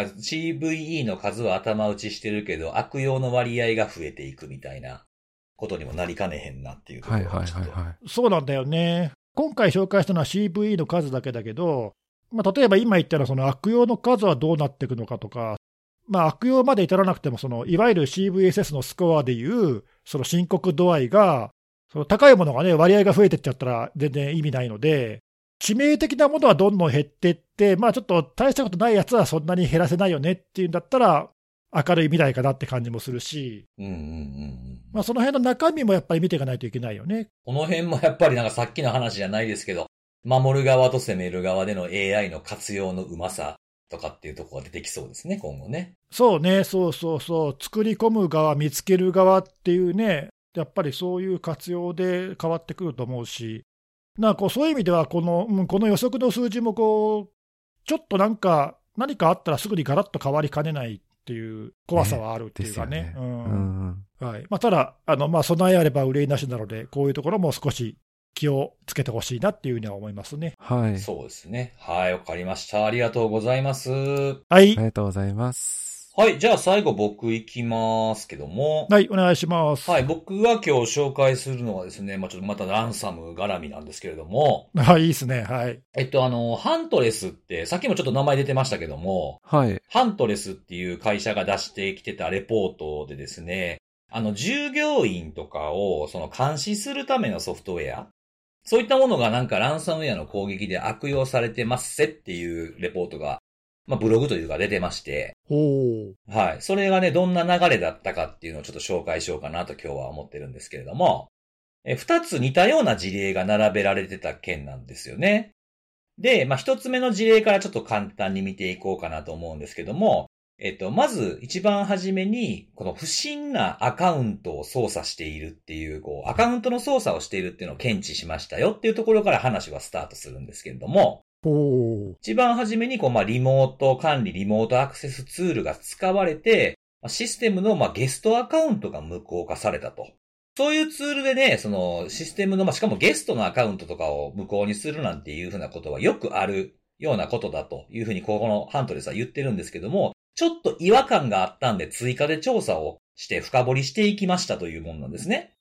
CVE の数は頭打ちしてるけど、悪用の割合が増えていくみたいなことにもなりかねへんなっていうところがそうなんだよね。今回紹介したのは CVE の数だけだけど、まあ、例えば今言ったらその悪用の数はどうなっていくのかとか、まあ、悪用まで至らなくてもいわゆる CVSS のスコアでいうその深刻度合いが、その高いものがね、割合が増えていっちゃったら全然意味ないので、致命的なものはどんどん減っていって、まあちょっと大したことないやつはそんなに減らせないよねっていうんだったら、明るい未来かなって感じもするし、まあその辺の中身もやっぱり見ていかないといけないよね。 この辺もやっぱりなんかさっきの話じゃないですけど、守る側と攻める側での AI の活用のうまさとかっていうところが出てきそうですね、今後ね。 そうね、そう。作り込む側、見つける側っていうね、やっぱりそういう活用で変わってくると思うし、そういう意味ではこの予測の数字もちょっと何かあったらすぐにガラッと変わりかねないっていう怖さはあるっていうかね。ただ備えあれば憂いなしなので、こういうところも少し気をつけてほしいなっていうふうには思いますね。 はい。 そうですね。はい、わかりました。ありがとうございます。 はい。 ありがとうございます。 はい。じゃあ最後僕行きますけども。 はい、お願いします。 はい。僕が今日紹介するのはですね、ちょっとまたランサム絡みなんですけれども。 はい、いいですね。はい。 ハントレスって、さっきもちょっと名前出てましたけども。 はい。 ハントレスっていう会社が出してきてたレポートでですね、従業員とかを監視するためのソフトウェア。そういったものがなんかランサムウェアの攻撃で悪用されてますせっていうレポートが、ブログというか出てまして。はい。それがね、どんな流れだったかっていうのをちょっと紹介しようかなと今日は思ってるんですけれども、二つ似たような事例が並べられてた件なんですよね。で、一つ目の事例からちょっと簡単に見ていこうかなと思うんですけども、まず一番初めに、この不審なアカウントを操作しているっていう、アカウントの操作をしているっていうのを検知しましたよっていうところから話はスタートするんですけれども、一番初めにリモート管理、リモートアクセスツールが使われて、システムのゲストアカウントが無効化されたと。そういうツールでね、そのシステムの、しかもゲストのアカウントとかを無効にするなんていうふうなことはよくあるようなことだというふうにこのハントレスは言ってるんですけども、ちょっと違和感があったんで追加で調査をして深掘りしていきましたというものなんですね。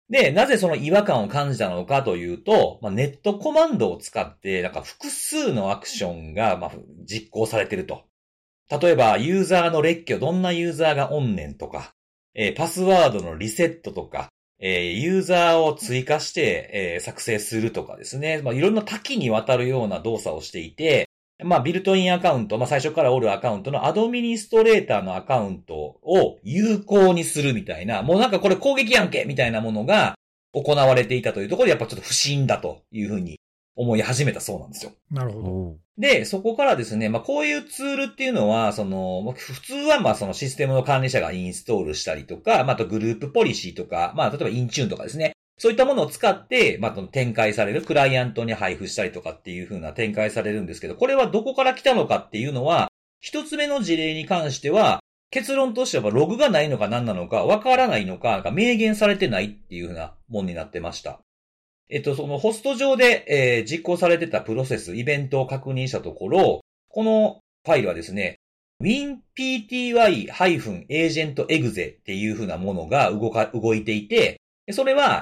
で、なぜその違和感を感じたのかというと、ネットコマンドを使って、なんか複数のアクションが、実行されてると。例えば、ユーザーの列挙、どんなユーザーがおんねんとか、パスワードのリセットとか、ユーザーを追加して、作成するとかですね。いろんな多岐にわたるような動作をしていて、ビルトインアカウント、最初からおるアカウントのアドミニストレーターのアカウントを有効にするみたいな、もうなんかこれ攻撃やんけみたいなものが行われていたというところで、やっぱちょっと不審だというふうに思い始めたそうなんですよ。 なるほど。 で、そこからですね、こういうツールっていうのは、普通はそのシステムの管理者がインストールしたりとか、あとグループポリシーとか、例えばインチューンとかですね。そういったものを使って、展開される、クライアントに配布したりとかっていう風な展開されるんですけど、これはどこから来たのかっていうのは、一つ目の事例に関しては、結論としてはログがないのか何なのか、わからないのか、明言されてないっていう風なものになってました。そのホスト上で、実行されてたプロセス、イベントを確認したところ、このファイルはですね、winpty-agent.exe っていう風なものが動いていて、それは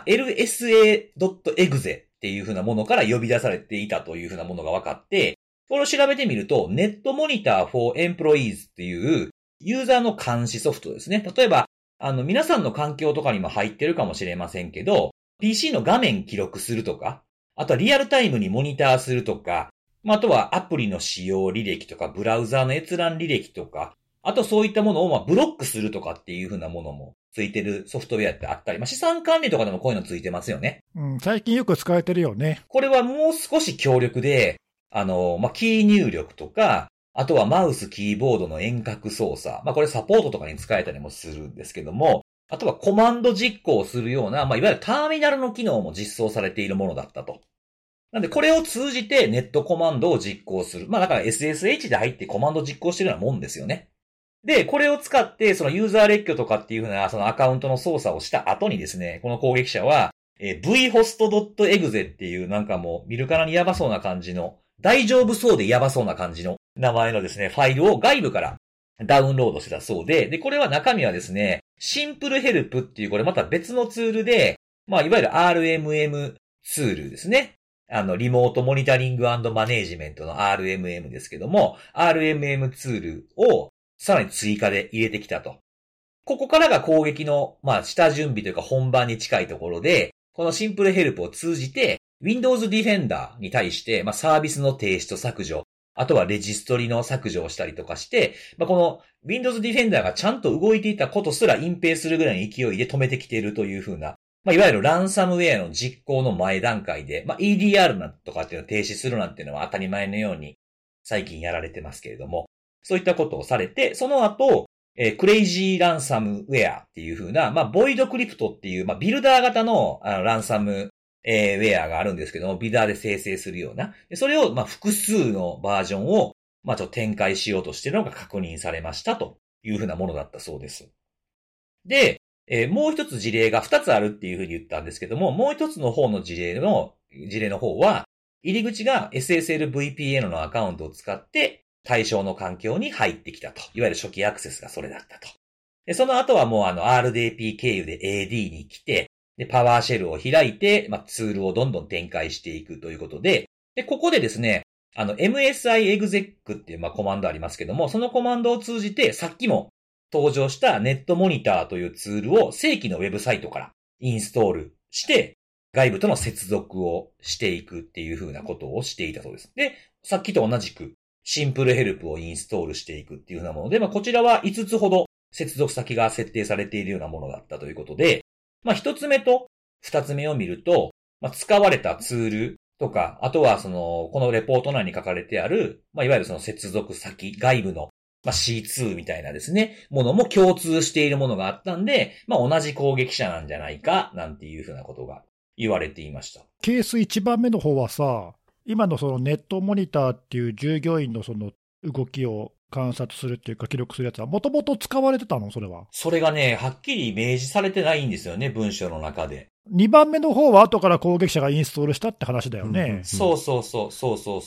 lsa.exe っていう風なものから呼び出されていたという風なものが分かって、これを調べてみると、ネットモニター for employees っていうユーザーの監視ソフトですね。例えば、皆さんの環境とかにも入ってるかもしれませんけど、PC の画面記録するとか、あとはリアルタイムにモニターするとか、あとはアプリの使用履歴とか、ブラウザーの閲覧履歴とか、あとそういったものをブロックするとかっていう風なものもついてるソフトウェアってあったり、資産管理とかでもこういうのついてますよね。 最近よく使われてるよね。 これはもう少し強力で、キー入力とか、あとはマウス、キーボードの遠隔操作。これサポートとかに使えたりもするんですけども、あとはコマンド実行するような、いわゆるターミナルの機能も実装されているものだったと。なんでこれを通じてネットコマンドを実行する。だから SSH で入ってコマンド実行してるようなもんですよね。で、これを使って、そのユーザー列挙とかっていうふうな、そのアカウントの操作をした後にですね、この攻撃者は、vhost.exe っていうなんかもう見るからにやばそうな感じの、大丈夫そうでやばそうな感じの名前のですね、ファイルを外部からダウンロードしてたそうで、これは中身はですね、シンプルヘルプっていうこれまた別のツールで、いわゆる RMM ツールですね。リモートモニタリング&マネージメントの RMM ですけども、RMM ツールをさらに追加で入れてきたと。ここからが攻撃の、下準備というか本番に近いところで、このシンプルヘルプを通じて、Windows Defender に対して、サービスの停止と削除、あとはレジストリの削除をしたりとかして、この Windows Defender がちゃんと動いていたことすら隠蔽するぐらいの勢いで止めてきているという風な、いわゆるランサムウェアの実行の前段階で、EDR なんとかっていうのを停止するなんていうのは当たり前のように最近やられてますけれども、そういったことをされて、その後、クレイジーランサムウェアっていう風な、ボイドクリプトっていう、ビルダー型のランサムウェアがあるんですけども、ビルダーで生成するような。それを、複数のバージョンを、ちょっと展開しようとしているのが確認されましたという風なものだったそうです。で、もう一つ事例が2つあるっていう風に言ったんですけども、もう一つの方の事例の方は、入り口が SSL VPN のアカウントを使って対象の環境に入ってきたと。いわゆる初期アクセスがそれだったと。で、その後はもうRDP 経由で AD に来て、で、パワーシェルを開いて、ツールをどんどん展開していくということで、で、ここでですね、MSI exec っていうコマンドありますけども、そのコマンドを通じて、さっきも登場したネットモニターというツールを正規のウェブサイトからインストールして、外部との接続をしていくっていう風なことをしていたそうです。で、さっきと同じくシンプルヘルプをインストールしていくっていう風なもので、こちらは5つほど接続先が設定されているようなものだったということで、1つ目と2つ目を見ると、使われたツールとか、あとはこのレポート内に書かれてある、いわゆる接続先、外部の、C2 みたいなですね、ものも共通しているものがあったんで、同じ攻撃者なんじゃないか、なんていうふうなことが言われていました。 ケース1番目の方はさ、今のそのネットモニターっていう従業員のその動きを観察するっていうか記録するやつはもともと使われてたの？それは。 それがね、はっきり明示されてないんですよね、文章の中で。 2番目の方は後から攻撃者がインストールしたって話だよね。 そうそうそう。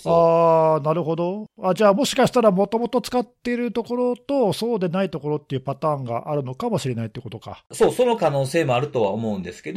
ああ、なるほど。じゃあもしかしたらもともと使っているところとそうでないところっていうパターンがあるのかもしれないってことか。 そう、その可能性もあるとは思うんですけど、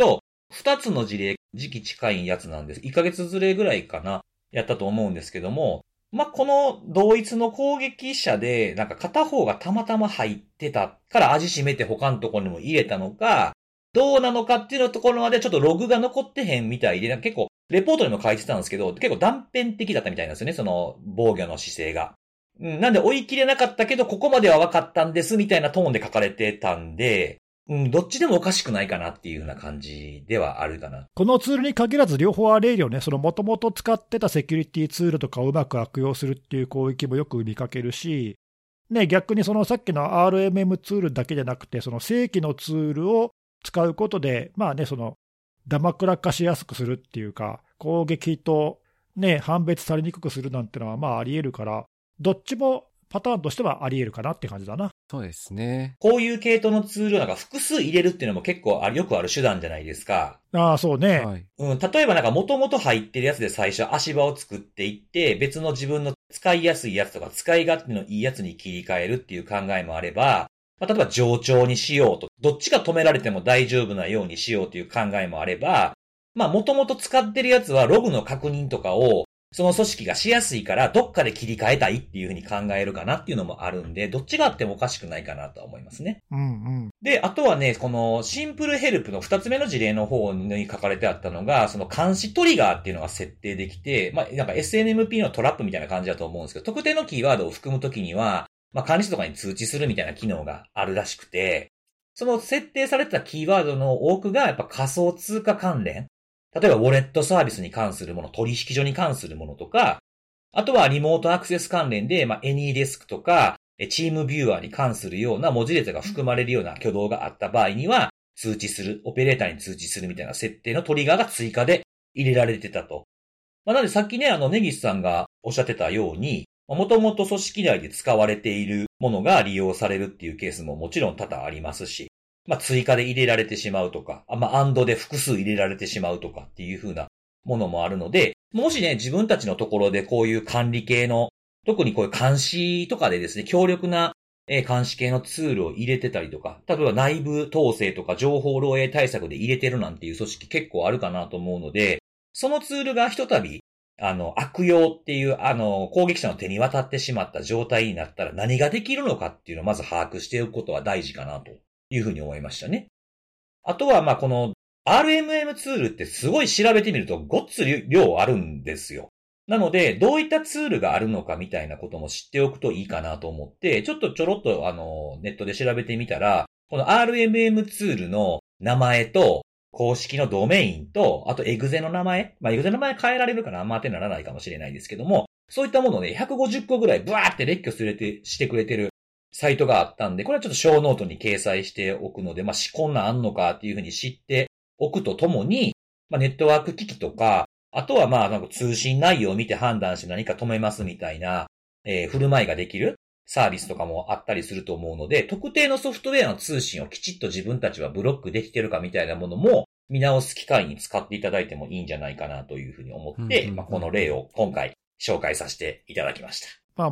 2つの事例、時期近いやつなんです。1ヶ月ずれぐらいかな、やったと思うんですけども、この同一の攻撃者で、なんか片方がたまたま入ってたから味しめて他のところにも入れたのか、どうなのかっていうのところまでちょっとログが残ってへんみたいで、結構、レポートにも書いてたんですけど、結構断片的だったみたいなんですよね、その防御の姿勢が。なんで追い切れなかったけど、ここまでは分かったんですみたいなトーンで書かれてたんで、どっちでもおかしくないかなっていうような感じではあるかな。 このツールに限らず両方あり得るよね。その元々使ってたセキュリティツールとかをうまく悪用するっていう攻撃もよく見かけるし、ね、逆にそのさっきの RMM ツールだけじゃなくて、その正規のツールを使うことで、そのダマくらかしやすくするっていうか、攻撃とね、判別されにくくするなんてのはあり得るから、どっちもパターンとしてはあり得るかなって感じだな。 そうですね。 こういう系統のツールをなんか複数入れるっていうのも結構よくある手段じゃないですか。 ああ、そうね。 はい。 例えばなんか元々入ってるやつで最初足場を作っていって、別の自分の使いやすいやつとか使い勝手のいいやつに切り替えるっていう考えもあれば、例えば冗長にしようと、どっちが止められても大丈夫なようにしようという考えもあれば、元々使ってるやつはログの確認とかをその組織がしやすいからどっかで切り替えたいっていうふうに考えるかなっていうのもあるんで、どっちがあってもおかしくないかなとは思いますね。で、あとはね、このシンプルヘルプの2つ目の事例の方に書かれてあったのが、その監視トリガーっていうのが設定できて、なんか SNMP のトラップみたいな感じだと思うんですけど、特定のキーワードを含むときには、管理者とかに通知するみたいな機能があるらしくて、その設定されてたキーワードの多くがやっぱ仮想通貨関連。例えば、ウォレットサービスに関するもの、取引所に関するものとか、あとはリモートアクセス関連で、AnyDesk とか、チームビューアーに関するような文字列が含まれるような挙動があった場合には、通知する、オペレーターに通知するみたいな設定のトリガーが追加で入れられてたと。なのでさっきね、根岸さんがおっしゃってたように、もともと組織内で使われているものが利用されるっていうケースももちろん多々ありますし、追加で入れられてしまうとか、&で複数入れられてしまうとかっていう風なものもあるので、もしね、自分たちのところでこういう管理系の、特にこういう監視とかでですね、強力な監視系のツールを入れてたりとか、例えば内部統制とか情報漏洩対策で入れてるなんていう組織結構あるかなと思うので、そのツールがひとたび、悪用っていう、攻撃者の手に渡ってしまった状態になったら何ができるのかっていうのをまず把握しておくことは大事かなというふうに思いましたね。あとは、この RMM ツールってすごい調べてみるとごっつ量あるんですよ。なので、どういったツールがあるのかみたいなことも知っておくといいかなと思って、ちょろっとネットで調べてみたら、この RMM ツールの名前と、公式のドメインと、あとエグゼの名前。エグゼの名前変えられるからあんま当てにならないかもしれないですけども、そういったものをね、150個ぐらいブワーって列挙してくれてるサイトがあったんで、これはちょっと小ノートに掲載しておくので、こんなんあんのかっていうふうに知っておくとともに、ネットワーク機器とか、あとはなんか通信内容を見て判断して何か止めますみたいな、振る舞いができるサービスとかもあったりすると思うので、特定のソフトウェアの通信をきちっと自分たちはブロックできてるかみたいなものも見直す機会に使っていただいてもいいんじゃないかなというふうに思って、この例を今回紹介させていただきました。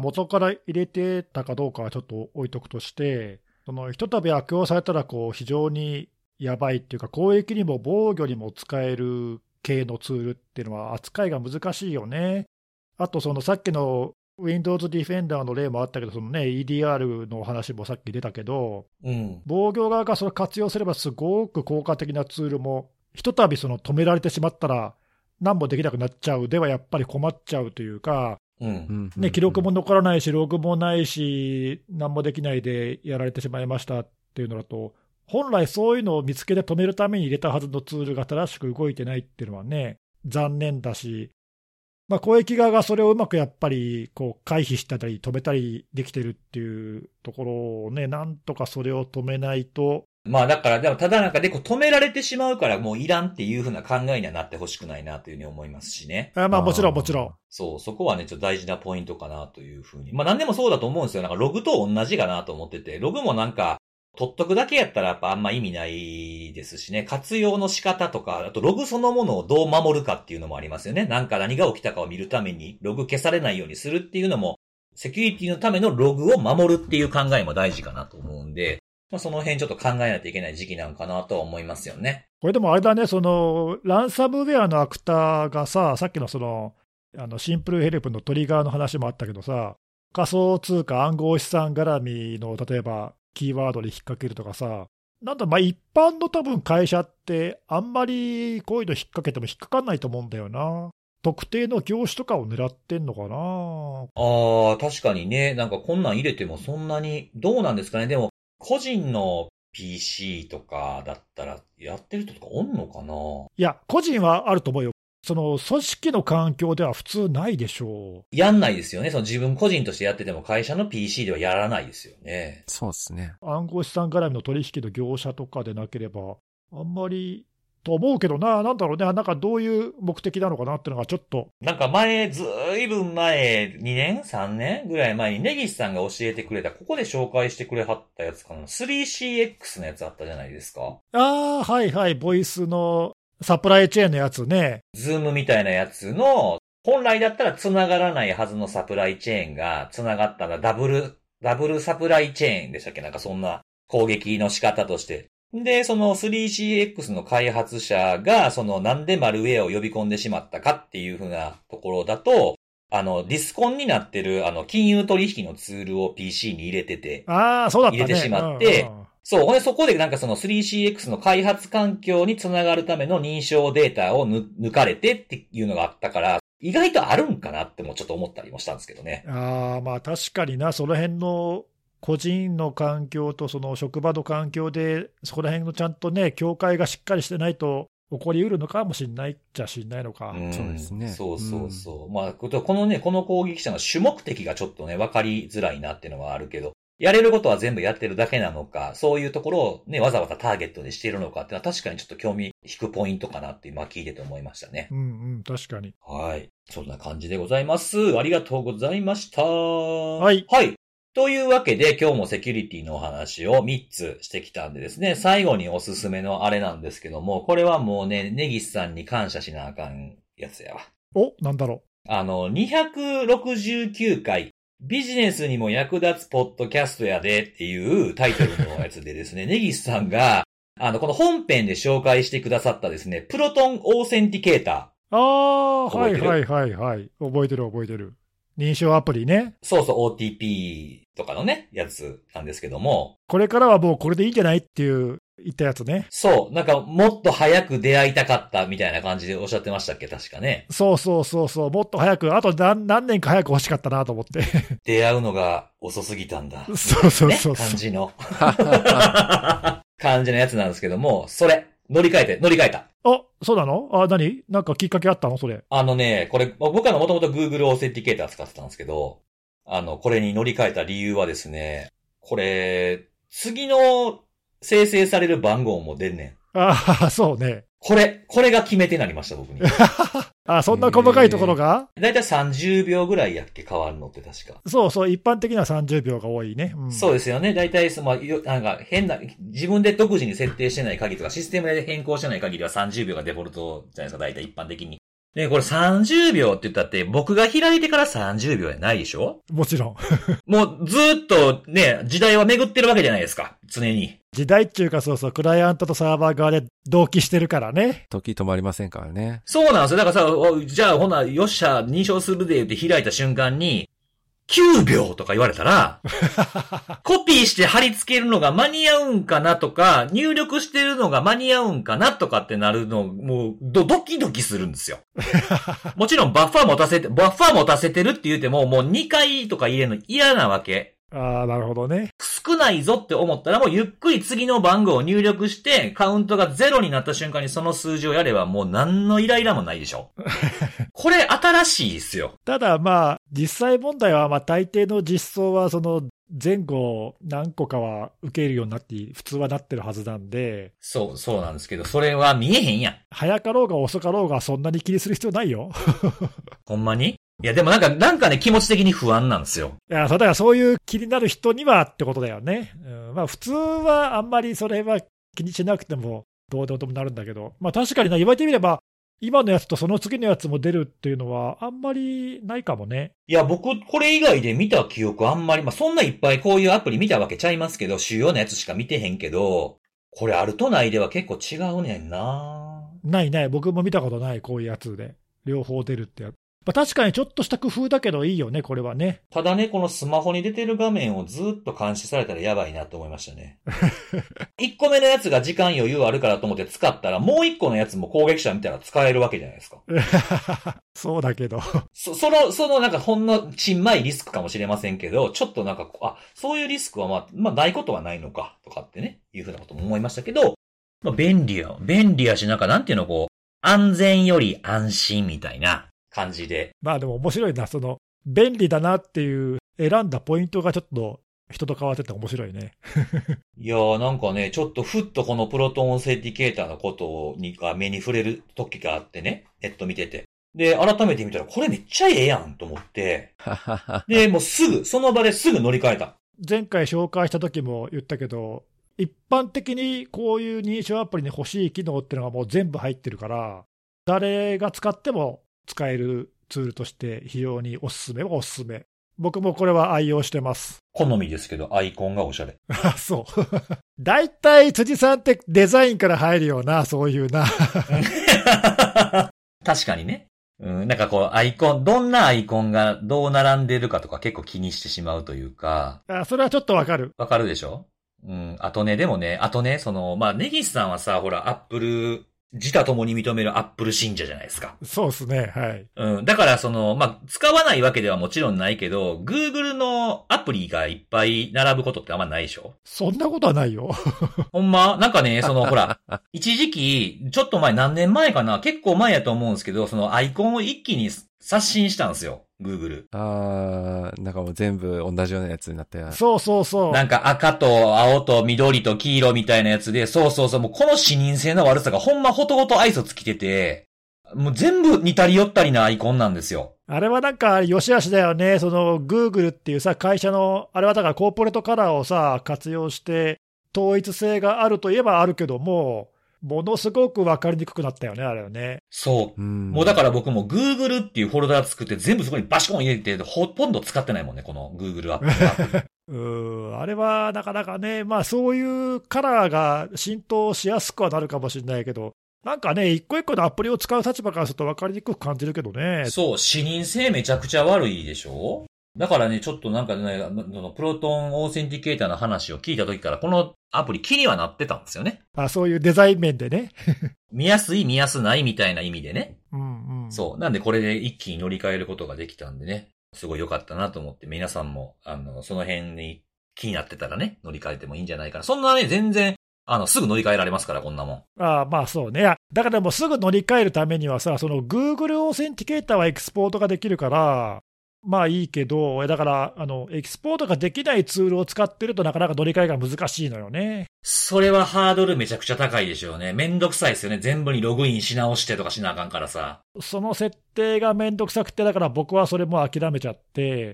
元から入れてたかどうかはちょっと置いとくとして、ひとたび悪用されたら非常にやばいっていうか、攻撃にも防御にも使える系のツールっていうのは扱いが難しいよね。あとさっきのWindows Defender の例もあったけど、EDR の話もさっき出たけど、防御側がそれを活用すればすごく効果的なツールも、ひとたび止められてしまったら何もできなくなっちゃうではやっぱり困っちゃうというか、記録も残らないし、ログもないし、何もできないでやられてしまいましたっていうのだと、本来そういうのを見つけて止めるために入れたはずのツールが正しく動いてないっていうのはね、残念だし、攻撃側がそれをうまくやっぱり回避したり止めたりできてるっていうところをね、なんとかそれを止めないと。 だから、でもただなんかで止められてしまうからもういらんっていう風な考えにはなってほしくないなというふうに思いますしね。 もちろん。 そう、そこはね、ちょっと大事なポイントかなというふうに。何でもそうだと思うんですよ。なんかログと同じかなと思ってて、ログもなんか、取っとくだけやったらやっぱあんま意味ないですしね。活用の仕方とか、あとログそのものをどう守るかっていうのもありますよね。なんか何が起きたかを見るためにログ消されないようにするっていうのも、セキュリティのためのログを守るっていう考えも大事かなと思うんで、 まあ、その辺ちょっと考えないといけない時期なのかなとは思いますよね。 これでもあれだね、ランサムウェアのアクターがさっきのシンプルヘルプのトリガーの話もあったけどさ、仮想通貨暗号資産絡みの例えばキーワードで引っ掛けるとかさ、なんだ、まあ一般の多分会社ってあんまりこういうの引っ掛けても引っかかんないと思うんだよな。特定の業種とかを狙ってんのかな。 確かにね、なんかこんなん入れてもそんなに、どうなんですかね。でも、個人の PC とかだったらやってる人とかおんのかな。 いや、個人はあると思うよ。組織の環境では普通ないでしょう。やんないですよね。自分個人としてやってても会社の PC ではやらないですよね。 そうですね。 暗号資産絡みの取引の業者とかでなければ、あんまり、と思うけどな、なんだろうね、なんかどういう目的なのかなっていうのがちょっと。 なんかずいぶん前、2年 ?3 年ぐらい前に根岸さんが教えてくれた、ここで紹介してくれはったやつかな。3CX のやつあったじゃないですか。 はいはい、ボイスのサプライチェーンのやつね。 ズームみたいなやつの、本来だったら繋がらないはずのサプライチェーンが繋がったらダブルサプライチェーンでしたっけ？なんかそんな攻撃の仕方として。で、その 3CX の開発者が、なんでマルウェアを呼び込んでしまったかっていう風なところだと、ディスコンになってる、金融取引のツールを PC に入れてて。 そうだったね。 入れてしまって、そう。そこでなんか3CX の開発環境につながるための認証データを抜かれてっていうのがあったから、意外とあるんかなってもちょっと思ったりもしたんですけどね。 まあ確かにな、その辺の個人の環境と職場の環境で、そこら辺のちゃんとね、境界がしっかりしてないと起こりうるのかもしれないっちゃしんないのか。 そうですね。 そう。まあ、この攻撃者の主目的がちょっとね、わかりづらいなっていうのはあるけど、やれることは全部やってるだけなのか、そういうところをね、わざわざターゲットにしているのかっていうのは確かにちょっと興味引くポイントかなって今聞いてて思いましたね。 確かに。 はい。そんな感じでございます。ありがとうございました。 はい。 はい。というわけで今日もセキュリティのお話を3つしてきたんでですね、最後におすすめのあれなんですけども、これはもうね、根岸さんに感謝しなあかんやつやわ。 なんだろう。269回、ビジネスにも役立つポッドキャストやでっていうタイトルのやつでですね、根岸さんが、この本編で紹介してくださったですね、プロトンオーセンティケーター。 はい。覚えてる。認証アプリね。 そう、OTP とかのね、やつなんですけども。 これからはもうこれでいいんじゃないって言ったやつね。 そう、なんかもっと早く出会いたかったみたいな感じでおっしゃってましたっけ、確かね。 そう。もっと早く、あと何年か早く欲しかったなと思って。 出会うのが遅すぎたんだ。 そう。 ね、感じの。感じのやつなんですけども、それ、乗り換えた。 そうなの？何？なんかきっかけあったのそれ。 これ、僕はもともと Google オーセンティケーター使ってたんですけど、これに乗り換えた理由はですね、これ、次の生成される番号も出んねん。そうね。 これが決め手になりました、僕に。 そんな細かいところが？ だいたい30秒ぐらいやっけ変わるのって確か。 そう、一般的には30秒が多いね。 そうですよね。だいたいなんか自分で独自に設定してない限りとか、システムで変更してない限りは30秒がデフォルトじゃないですか、だいたい一般的に。で、これ30秒って言ったって、僕が開いてから30秒やないでしょ？ もちろん。 もうずっとね、時代は巡ってるわけじゃないですか。常に。 時代っていうかクライアントとサーバー側で同期してるからね。 時止まりませんからね。 そうなんですよ。だからさ、じゃあほな、よっしゃ、認証するでって開いた瞬間に、9秒とか言われたら、コピーして貼り付けるのが間に合うんかなとか、入力してるのが間に合うんかなとかってなるの、もう、ドキドキするんですよ。もちろんバッファー持たせてるって言うても、もう2回とか入れるの嫌なわけ。 なるほどね。 少ないぞって思ったらもうゆっくり次の番号を入力してカウントが0になった瞬間にその数字をやればもう何のイライラもないでしょ。これ新しいですよ。 ただ実際問題は大抵の実装は前後何個かは受けるようになって普通はなってるはずなんで。 そうなんですけど、それは見えへんやん。 早かろうが遅かろうがそんなに気にする必要ないよ。 ほんまに？いやでもなんかね気持ち的に不安なんですよ。 いや、だからそういう気になる人にはってことだよね。普通はあんまりそれは気にしなくてもどうでもなるんだけど、確かに言われてみれば今のやつとその次のやつも出るっていうのはあんまりないかもね。 いや、僕、これ以外で見た記憶あんまり、まあ、そんないっぱいこういうアプリ見たわけちゃいますけど、主要なやつしか見てへんけど、これあるとないでは結構違うねんな。 ないない、僕も見たことない、こういうやつで。両方出るってやつ。まあ、確かにちょっとした工夫だけどいいよね、これはね。 ただね、このスマホに出てる画面をずっと監視されたらやばいなと思いましたね。1個目のやつが時間余裕あるからと思って使ったら、もう1個のやつも攻撃者みたいなの使えるわけじゃないですか。 そうだけど。 そのなんかほんのちんまいリスクかもしれませんけど、ちょっとなんか、そういうリスクはまあないことはないのか、とかってね、いうふうなことも思いましたけど、まあ便利やし、なんかなんていうの安全より安心みたいな感じで。 まあでも面白いな、便利だなっていう選んだポイントがちょっと人と変わってて面白いね。 いやーなんかね、ちょっとふっとこのプロトンオーセンティケーターのことが目に触れる時があってね、ネット見てて。で、改めて見たらこれめっちゃええやんと思って。で、もうその場ですぐ乗り換えた。 前回紹介した時も言ったけど、一般的にこういう認証アプリに欲しい機能っていうのがもう全部入ってるから、誰が使っても使えるツールとして非常におすすめはおすすめ。僕もこれは愛用してます。 好みですけど、アイコンがおしゃれ。 そう。だいたい辻さんってデザインから入るよな、そういうな。 確かにね。なんかアイコン、どんなアイコンがどう並んでるかとか結構気にしてしまうというか。 それはちょっとわかる。 わかるでしょ？あとね、まあ、ネギスさんはさ、ほら、アップル、自他ともに認めるアップル信者じゃないですか。 そうですね、はい。 だからまあ、使わないわけではもちろんないけど、Google のアプリがいっぱい並ぶことってあんまないでしょ？ そんなことはないよ。 ほんまなんかね、ほら、一時期、ちょっと前、何年前かな、結構前やと思うんですけど、アイコンを一気に刷新したんですよ。Google。 なんかもう全部同じようなやつになったよ。 そうそうそう。 なんか赤と青と緑と黄色みたいなやつで、そう、もうこの視認性の悪さがほんまほとほと愛想尽きてて、もう全部似たり寄ったりなアイコンなんですよ。 あれはなんか良し悪しだよね。Google っていうさ、会社の、あれはだからコーポレートカラーをさ、活用して、統一性があるといえばあるけども、ものすごく分かりにくくなったよね、あれはね。 そう。もうだから僕も Google っていうフォルダー作って全部そこにバシコン入れて、ほとんど使ってないもんね、この Google アプリ。 あれはなかなかね、まあそういうカラーが浸透しやすくはなるかもしれないけど、なんかね、一個一個のアプリを使う立場からすると分かりにくく感じるけどね。 そう、視認性めちゃくちゃ悪いでしょ？だからね、ちょっとなんかね、プロトンオーセンティケーターの話を聞いた時から、このアプリ気にはなってたんですよね。 そういうデザイン面でね。 見やすい見やすないみたいな意味でね。 うんうん。 そう。なんでこれで一気に乗り換えることができたんでね。すごい良かったなと思って、皆さんも、その辺に気になってたらね、乗り換えてもいいんじゃないかな。そんなね、全然、すぐ乗り換えられますから、こんなもん。 まあそうね。だからもうすぐ乗り換えるためにはさ、Google オーセンティケーターはエクスポートができるから、まあいいけど、だから、エキスポートができないツールを使ってるとなかなか乗り換えが難しいのよね。 それはハードルめちゃくちゃ高いでしょうね。めんどくさいですよね。全部にログインし直してとかしなあかんからさ。 その設定がめんどくさくて、だから僕はそれも諦めちゃって、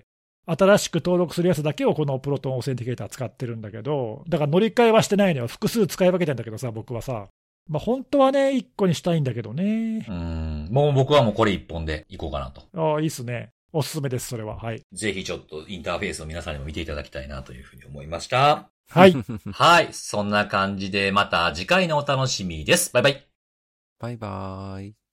新しく登録するやつだけをこのプロトンオーセンティケーター使ってるんだけど、だから乗り換えはしてないのよ。複数使い分けてんだけどさ、僕はさ。まあ本当はね、1個にしたいんだけどね。 もう僕はもうこれ1本でいこうかなと。 いいっすね。おすすめです、それは。はい。 ぜひちょっとインターフェースを皆さんにも見ていただきたいなというふうに思いました。 はい。 はい。そんな感じでまた次回のお楽しみです。バイバイ。 バイバーイ。